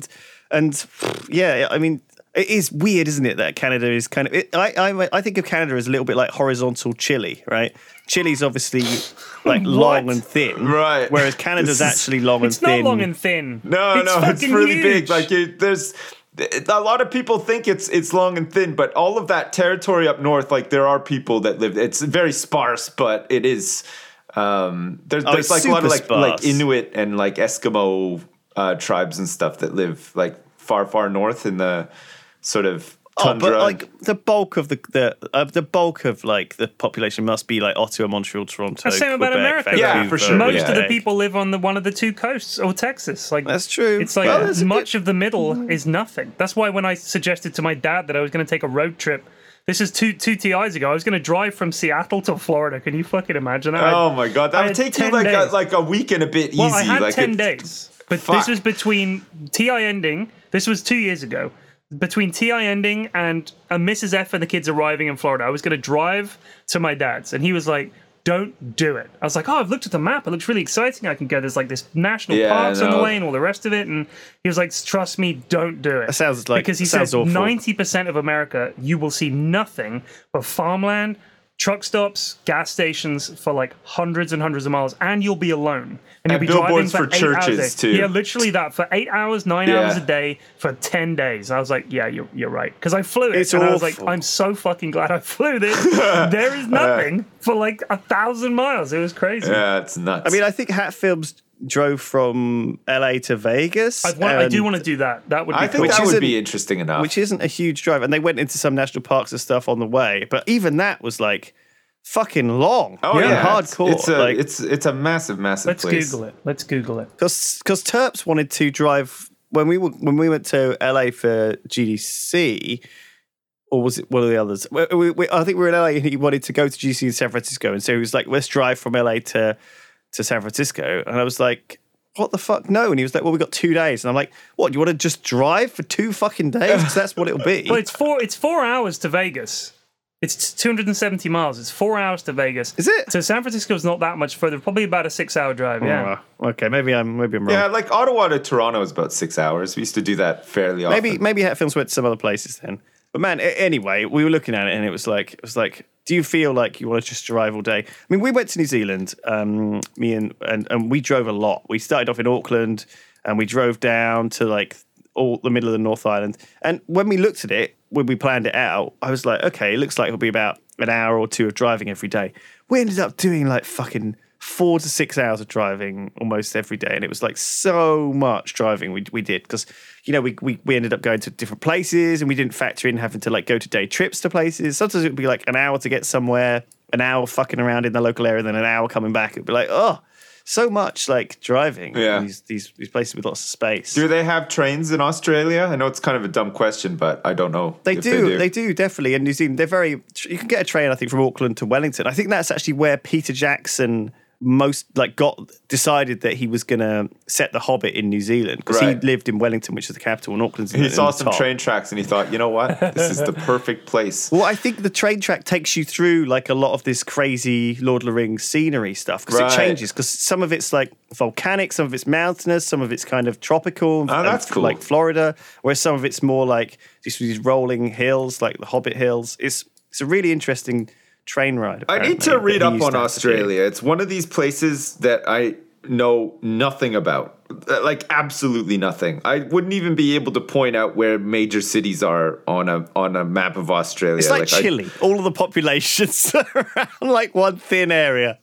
And yeah, I mean, it is weird, isn't it, that Canada is kind of... I think of Canada as a little bit like horizontal Chile, right? Chile's obviously like long and thin, right? Whereas Canada's actually long and thin. It's not long and thin. No, it's really big. Like there's a lot of people think it's long and thin, but all of that territory up north, like there are people that live. It's very sparse, but it is. There's like a lot of like Inuit and like Eskimo tribes and stuff that live like far north in the sort of tundra. But like the bulk of the bulk of like the population must be like Ottawa, Montreal, Toronto. The same about America. Yeah, for sure. Most of the people live on one of the two coasts or Texas. Like that's true. It's like much of the middle is nothing. That's why when I suggested to my dad that I was going to take a road trip. This is two TIs ago. I was going to drive from Seattle to Florida. Can you fucking imagine that? Oh my god, that would take you like a week and a bit easy. Well, I had like 10 days, but this was between TI ending. This was 2 years ago. Between TI ending and Mrs. F and the kids arriving in Florida, I was going to drive to my dad's, and he was like, "Don't do it." I was like, "Oh, I've looked at the map. It looks really exciting. I can go. There's like this national parks on the way and all the rest of it." And he was like, "Trust me, don't do it." That sounds like because he said 90% of America, you will see nothing but farmland, truck stops, gas stations for like hundreds and hundreds of miles, and you'll be alone. And you'll be driving for 8 churches hours too. Yeah, literally that for 8 hours, 9 hours a day for 10 days. I was like, yeah, you're right. Because I flew it. I was like, I'm so fucking glad I flew this. There is nothing for like 1,000 miles. It was crazy. Yeah, it's nuts. I mean, I think Hat Films drove from LA to Vegas. I do want to do that. That would be I think that would be interesting enough. Which isn't a huge drive. And they went into some national parks and stuff on the way. But even that was like fucking long. Oh yeah, hardcore. It's a massive place. Let's Google it. Because Terps wanted to drive when we went to LA for GDC, or was it one of the others? I think we were in LA and he wanted to go to GDC in San Francisco, and so he was like, "Let's drive from LA to San Francisco," and I was like, "What the fuck? No!" And he was like, "Well, we got 2 days," and I'm like, "What? You want to just drive for 2 fucking days? Because that's what it'll be." Well, it's 4 hours to Vegas. It's 270 miles. It's 4 hours to Vegas. Is it? So San Francisco's not that much further. Probably about a 6-hour drive. Yeah. Oh, okay. Maybe I'm wrong. Yeah, like Ottawa to Toronto is about 6 hours. We used to do that fairly often. Maybe Hat Films went to some other places then. But man, anyway, we were looking at it and it was like, do you feel like you want to just drive all day? I mean, we went to New Zealand, me and we drove a lot. We started off in Auckland and we drove down to like all the middle of the North Island. And when we looked at it, when we planned it out, I was like, okay, it looks like it'll be about an hour or two of driving every day. We ended up doing like fucking 4 to 6 hours of driving almost every day, and it was like so much driving we did because we ended up going to different places, and we didn't factor in having to like go to day trips to places. Sometimes it would be like an hour to get somewhere, an hour fucking around in the local area, then an hour coming back. It'd be like, oh, so much like driving. Yeah. These places with lots of space. Do they have trains in Australia? I know it's kind of a dumb question, but I don't know. They if do. They do, definitely. In New Zealand, they're very. You can get a train, I think, from Auckland to Wellington. I think that's actually where Peter Jackson decided that he was going to set the Hobbit in New Zealand because he lived in Wellington, which is the capital, and Auckland's He saw some train tracks and he thought, you know what? This is the perfect place. Well, I think the train track takes you through like a lot of this crazy Lord of the Rings scenery stuff because it changes, because some of it's like volcanic, some of it's mountainous, some of it's kind of tropical. Oh, that's cool. Like Florida, whereas some of it's more like just these rolling hills, like the Hobbit hills. It's a really interesting train ride. I need to read up on Australia. It's one of these places that I know nothing about, like absolutely nothing. I wouldn't even be able to point out where major cities are on a map of Australia. It's like Chile. All of the populations around like one thin area.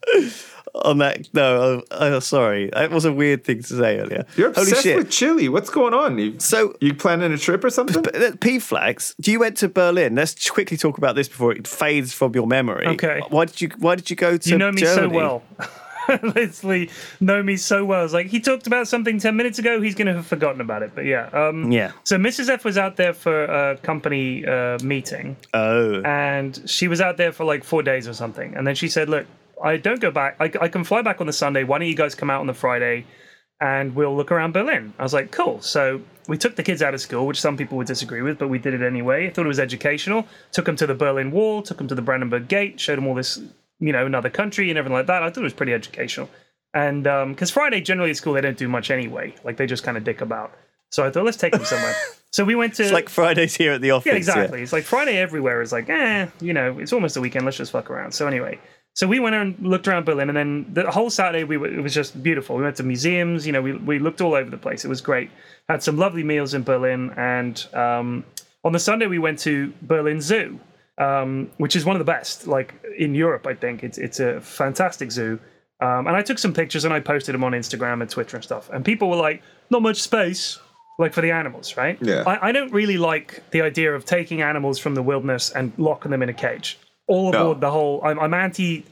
On that, no, sorry, that was a weird thing to say earlier. You're obsessed with Chile. What's going on? You planning a trip or something? P-Flags, you went to Berlin. Let's quickly talk about this before it fades from your memory. Okay. Why did you go to? You know me Germany? so well. Literally know me so well. It's like he talked about something 10 minutes ago. He's going to have forgotten about it. But yeah. So Mrs. F was out there for a company meeting. Oh. And she was out there for like 4 days or something. And then she said, look, I don't go back. I can fly back on the Sunday. Why don't you guys come out on the Friday and we'll look around Berlin? I was like, cool. So we took the kids out of school, which some people would disagree with, but we did it anyway. I thought it was educational. Took them to the Berlin Wall, took them to the Brandenburg Gate, showed them all this, another country and everything like that. I thought it was pretty educational. And because Friday, generally at school, they don't do much anyway. Like they just kind of dick about. So I thought, let's take them somewhere. So we went to... It's like Fridays here at the office. Yeah, exactly. Yeah. It's like Friday everywhere is like, it's almost a weekend. Let's just fuck around. So anyway... So we went and looked around Berlin, and then the whole Saturday it was just beautiful. We went to museums, we looked all over the place. It was great. Had some lovely meals in Berlin, and on the Sunday we went to Berlin Zoo, which is one of the best, like in Europe. I think it's a fantastic zoo. And I took some pictures and I posted them on Instagram and Twitter and stuff. And people were like, "Not much space." Like for the animals, right? Yeah. I don't really like the idea of taking animals from the wilderness and locking them in a cage. All aboard the whole. I'm anti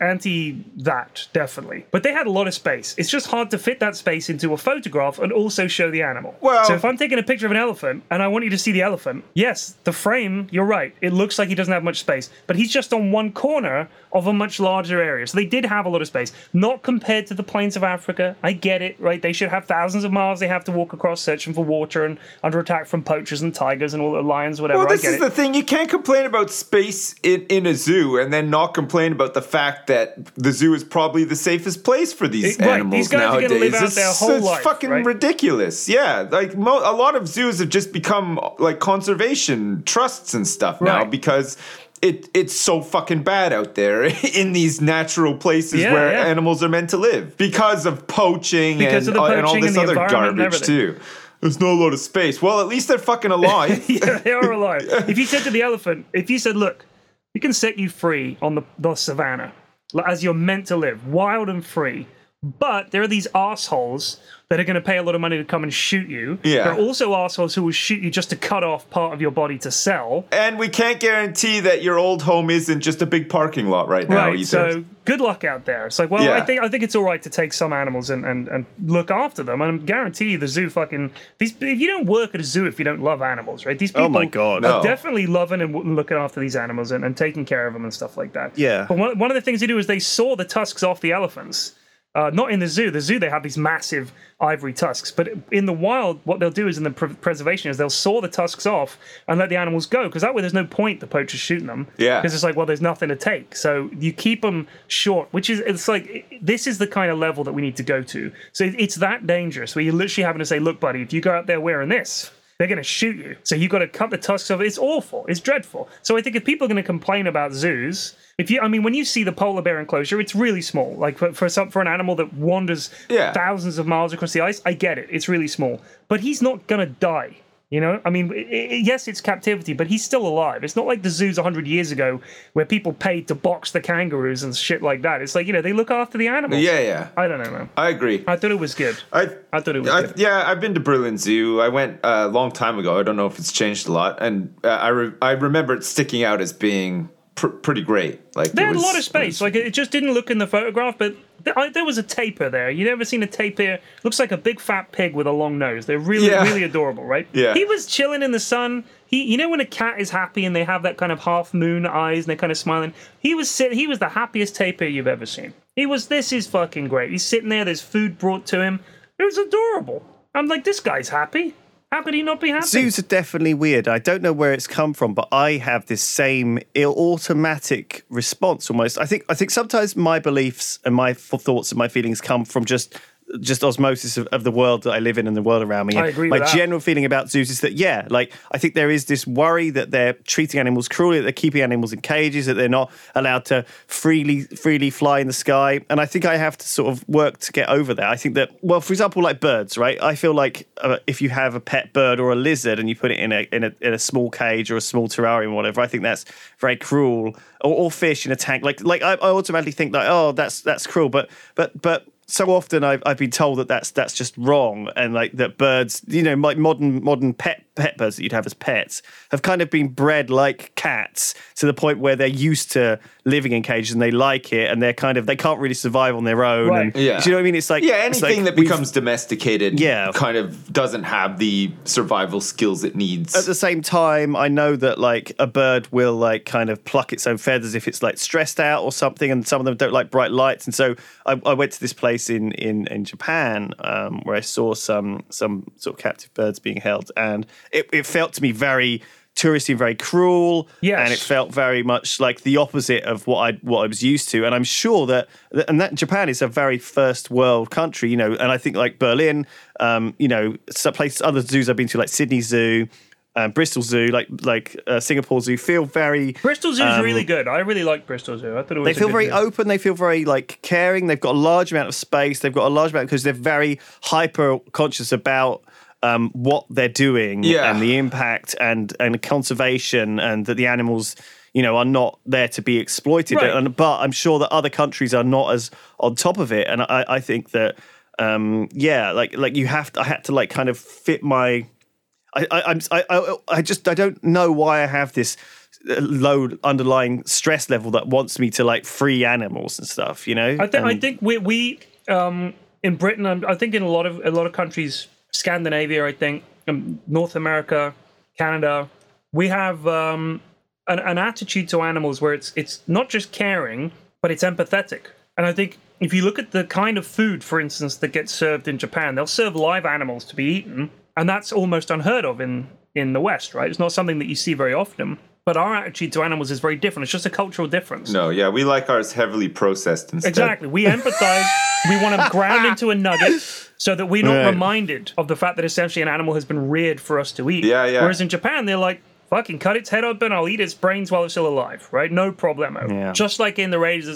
that, definitely. But they had a lot of space. It's just hard to fit that space into a photograph and also show the animal. Well, so if I'm taking a picture of an elephant and I want you to see the elephant, yes, the frame, you're right. It looks like he doesn't have much space, but he's just on one corner of a much larger area. So they did have a lot of space. Not compared to the plains of Africa. I get it, right? They should have thousands of miles they have to walk across searching for water and under attack from poachers and tigers and all the lions, whatever. Well, this is the thing. You can't complain about space in a zoo and then not complain about the fact that the zoo is probably the safest place for these animals these guys nowadays. Are going to live out their whole it's life, fucking right? ridiculous. Yeah, like a lot of zoos have just become like conservation trusts and stuff now because it's so fucking bad out there in these natural places where animals are meant to live because of poaching and all this other garbage too. There's not a lot of space. Well, at least they're fucking alive. Yeah, they are alive. If you said to the elephant, look, we can set you free on the savannah as you're meant to live, wild and free. But there are these assholes that are going to pay a lot of money to come and shoot you. Yeah. There are also assholes who will shoot you just to cut off part of your body to sell. And we can't guarantee that your old home isn't just a big parking lot right now either. So good luck out there. It's like, well, I think it's all right to take some animals and look after them. And I guarantee you the zoo if you don't work at a zoo if you don't love animals, right? These people are definitely loving and looking after these animals and taking care of them and stuff like that. Yeah. But one of the things they do is they saw the tusks off the elephants. Not in the zoo. The zoo, they have these massive ivory tusks. But in the wild, what they'll do is in the preservation is they'll saw the tusks off and let the animals go. Because that way there's no point the poachers shooting them. Yeah. Because it's like, well, there's nothing to take. So you keep them short, it's like, this is the kind of level that we need to go to. So it's that dangerous where you're literally having to say, look, buddy, if you go out there wearing this, they're going to shoot you. So you've got to cut the tusks off. It's awful. It's dreadful. So I think if people are going to complain about zoos, when you see the polar bear enclosure, it's really small. Like for an animal that wanders thousands of miles across the ice, I get it. It's really small. But he's not going to die. You know, I mean, yes, it's captivity, but he's still alive. It's not like the zoos 100 years ago where people paid to box the kangaroos and shit like that. It's like, they look after the animals. Yeah. I don't know, man. I agree. I thought it was good. I thought it was good. Yeah, I've been to Berlin Zoo. I went a long time ago. I don't know if it's changed a lot. And I remember it sticking out as being pretty great. Like they had a lot of space. Like it just didn't look in the photograph, but there was a tapir there. You never seen a tapir? Looks like a big fat pig with a long nose. They're really adorable, right? Yeah. He was chilling in the sun. You know when a cat is happy and they have that kind of half moon eyes and they're kind of smiling. He was the happiest tapir you've ever seen. This is fucking great. He's sitting there. There's food brought to him. It was adorable. I'm like, this guy's happy. How could he not be happy? Zoos are definitely weird. I don't know where it's come from, but I have this same automatic response almost. I think sometimes my beliefs and my thoughts and my feelings come from just osmosis of the world that I live in and the world around me. I agree with that. My general feeling about zoos is that, I think there is this worry that they're treating animals cruelly, that they're keeping animals in cages, that they're not allowed to freely fly in the sky. And I think I have to sort of work to get over that. I think that, well, for example, like birds, right? I feel like if you have a pet bird or a lizard and you put it in a small cage or a small terrarium or whatever, I think that's very cruel. Or fish in a tank. Like I automatically think like, oh, that's cruel. But so often I've been told that that's just wrong, and like that birds, like modern pet birds that you'd have as pets have kind of been bred like cats to the point where they're used to living in cages and they like it, and they can't really survive on their own. Right. And, do you know what I mean? It's like anything that becomes domesticated, Yeah. kind of doesn't have the survival skills it needs. At the same time, I know that like a bird will like kind of pluck its own feathers if it's like stressed out or something, and some of them don't like bright lights. And so I went to this place in Japan where I saw some sort of captive birds being held, and it felt to me very touristy and very cruel. Yes. And it felt very much like the opposite of what I was used to. And I'm sure that Japan is a very first world country, and I think like Berlin, some places, other zoos I've been to, like Sydney Zoo, Bristol Zoo, like Singapore Zoo, feel very... Bristol Zoo is really good. I really like Bristol Zoo. I thought it was They feel very zoo. open. They feel very like caring. They've got a large amount of space. They've got a large amount because they're very hyper conscious about what they're doing and the impact and conservation, and that the animals, are not there to be exploited. Right. But I'm sure that other countries are not as on top of it. And I think that I had to like kind of fit my... I don't know why I have this low underlying stress level that wants me to like free animals and stuff, I think we in Britain, I think in a lot of countries, Scandinavia, I think, North America, Canada, we have an attitude to animals where it's not just caring, but it's empathetic. And I think if you look at the kind of food, for instance, that gets served in Japan, they'll serve live animals to be eaten, and that's almost unheard of in the West, right? It's not something that you see very often. But our attitude to animals is very different. It's just a cultural difference. No, yeah, we like ours heavily processed instead. Exactly. We empathize. We want them ground into a nugget so that we're not reminded of the fact that essentially an animal has been reared for us to eat. Yeah. Whereas in Japan, they're like, fucking cut its head open, I'll eat its brains while it's still alive, right? No problemo. Yeah. Just like in the Raiders,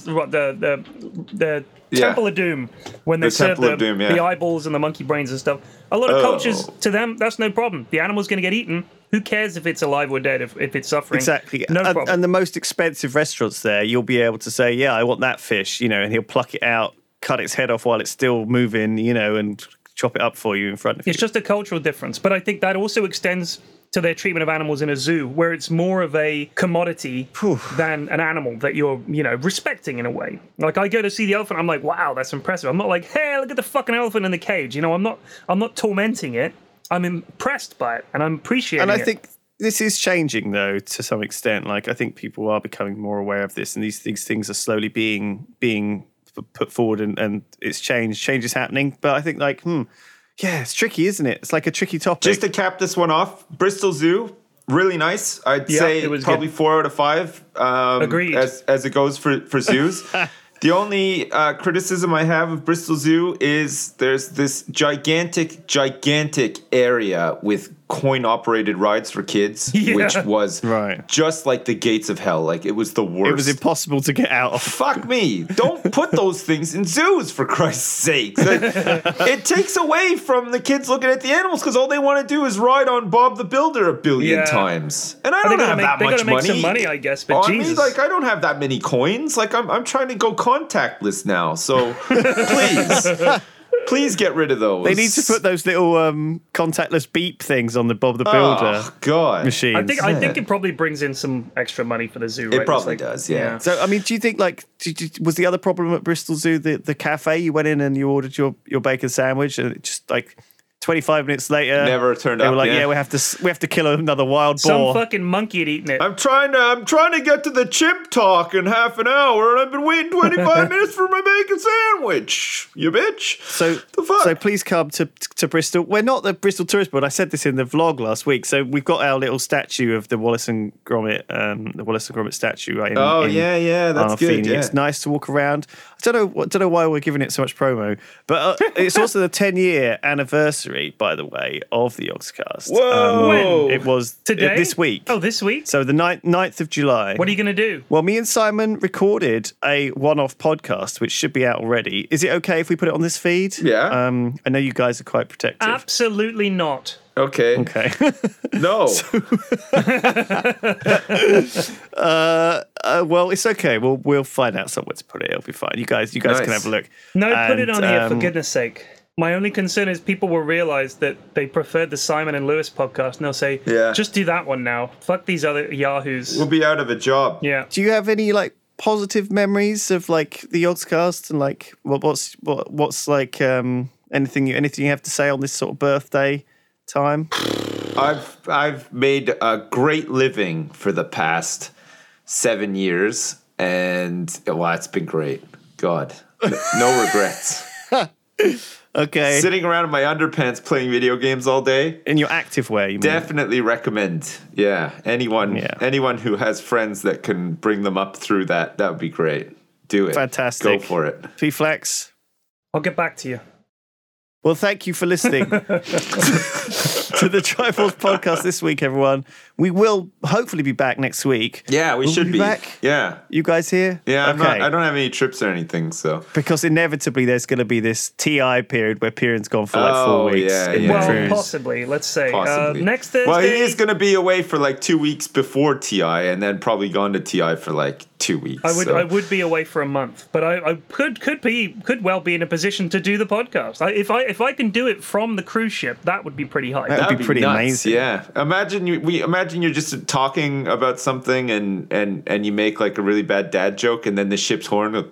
the Temple of Doom, when they serve the eyeballs and the monkey brains and stuff. A lot of cultures, to them, that's no problem. The animal's going to get eaten. Who cares if it's alive or dead, if it's suffering? Exactly. No problem. And the most expensive restaurants there, you'll be able to say, yeah, I want that fish, and he'll pluck it out, cut its head off while it's still moving, and chop it up for you in front of you. It's just a cultural difference. But I think that also extends to their treatment of animals in a zoo, where it's more of a commodity than an animal that you're, respecting in a way. Like, I go to see the elephant, I'm like, wow, that's impressive. I'm not like, hey, look at the fucking elephant in the cage. I'm not tormenting it. I'm impressed by it, and I'm appreciating it. And I think this is changing, though, to some extent. Like, I think people are becoming more aware of this, and these things are slowly being put forward, and it's change. Change is happening. But I think, it's tricky, isn't it? It's like a tricky topic. Just to cap this one off, Bristol Zoo, really nice. I'd say it was probably good. 4 out of 5. Agreed. As it goes for zoos. The only criticism I have of Bristol Zoo is there's this gigantic area with coin-operated rides for kids, which was Right. just like the gates of hell. Like, it was the worst. It was impossible to get out of. Fuck me. Don't put those things in zoos, for Christ's sakes. It takes away from the kids looking at the animals because all they want to do is ride on Bob the Builder a billion times. And I don't have that They much gotta make money. some money, I guess, but I Jesus. mean, like, I don't have that many coins. Like, I'm trying to go contactless now. So please get rid of those. They need to put those little contactless beep things on the Bob the Builder Oh, God. machines. I think it probably brings in some extra money for the zoo. Right? It probably It's like- does, yeah. So, I mean, do you think, like, was the other problem at Bristol Zoo the cafe? You went in and you ordered your bacon sandwich, and it just, like, 25 minutes later, Never turned they up, were like, yeah. we have to kill another wild Some boar. fucking monkey had eaten it. I'm trying to get to the chimp talk in half an hour, and I've been waiting 25 minutes for my bacon sandwich. You bitch. So, The fuck? so please come to Bristol. We're not the Bristol Tourist Board. I said this in the vlog last week. So we've got our little statue of the Wallace and Gromit, statue. Right, yeah, that's our good. Feeney. Yeah. It's nice to walk around. I don't know why we're giving it so much promo, but it's also the 10-year anniversary, by the way, of the Yogscast. Whoa. When? It was Today? this week. Oh, this week? So the 9th of July. What are you going to do? Well, me and Simon recorded a one-off podcast, which should be out already. Is it okay if we put it on this feed? Yeah. I know you guys are quite protective. Absolutely not. Okay. Okay. No. Well, it's okay. We'll find out somewhere to put it. It'll be fine. You guys Nice. can have a look. No, put it And, on here for goodness sake. My only concern is people will realize that they preferred the Simon and Lewis podcast, and they'll say, Yeah. just do that one now. Fuck these other yahoos. We'll be out of a job. Yeah. Do you have any like positive memories of like the Yogscast and like what's like anything you have to say on this sort of birthday time? I've made a great living for the past 7 years, and well, it's been great. God, no regrets. Okay. Sitting around in my underpants playing video games all day. In your active way, you mean? Definitely recommend. Yeah, anyone who has friends that can bring them up through that would be great. Do it. Fantastic. Go for it. P-Flex. I'll get back to you. Well, thank you for listening to the Triforce podcast this week, everyone. We will hopefully be back next week. Yeah, we Will should we be back. Yeah. You guys here? Yeah, Okay. I don't have any trips or anything, so. Because inevitably there's going to be this TI period where Piran's gone for like 4 weeks. yeah, in yeah. the Well, cruise. possibly. Let's say. Possibly. Next Thursday. Well, he is going to be away for like 2 weeks before TI, and then probably gone to TI for like 2 weeks. I would be away for a month, but I could well be in a position to do the podcast. If I can do it from the cruise ship, that would be pretty high. That would be pretty nuts, amazing. Yeah, imagine you're just talking about something and you make like a really bad dad joke, and then the ship's horn goes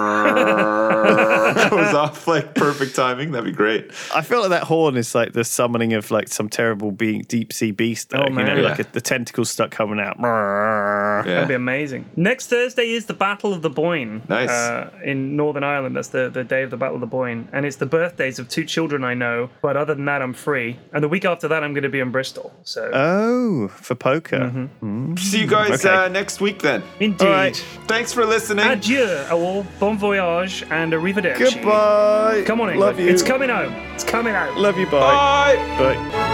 off like perfect timing. That'd be great. I feel like that horn is like the summoning of like some terrible deep sea beast. Though, Oh, man. like Yeah. the tentacles start coming out. Yeah. That'd be amazing. Next Thursday is the Battle of the Boyne. Nice. In Northern Ireland. That's the day of the Battle of the Boyne. And it's the birthdays of 2 children I know. But other than that, I'm free. And the week after that, I'm going to be in Bristol. So, Oh, for poker. Mm-hmm. See you guys Okay. next week then. indeed. All right. Thanks for listening. Adieu, all. Bon voyage and arrivederci. Goodbye. Come on, England. Love you. It's coming out. It's coming out. Love you. Bye. Bye. Bye.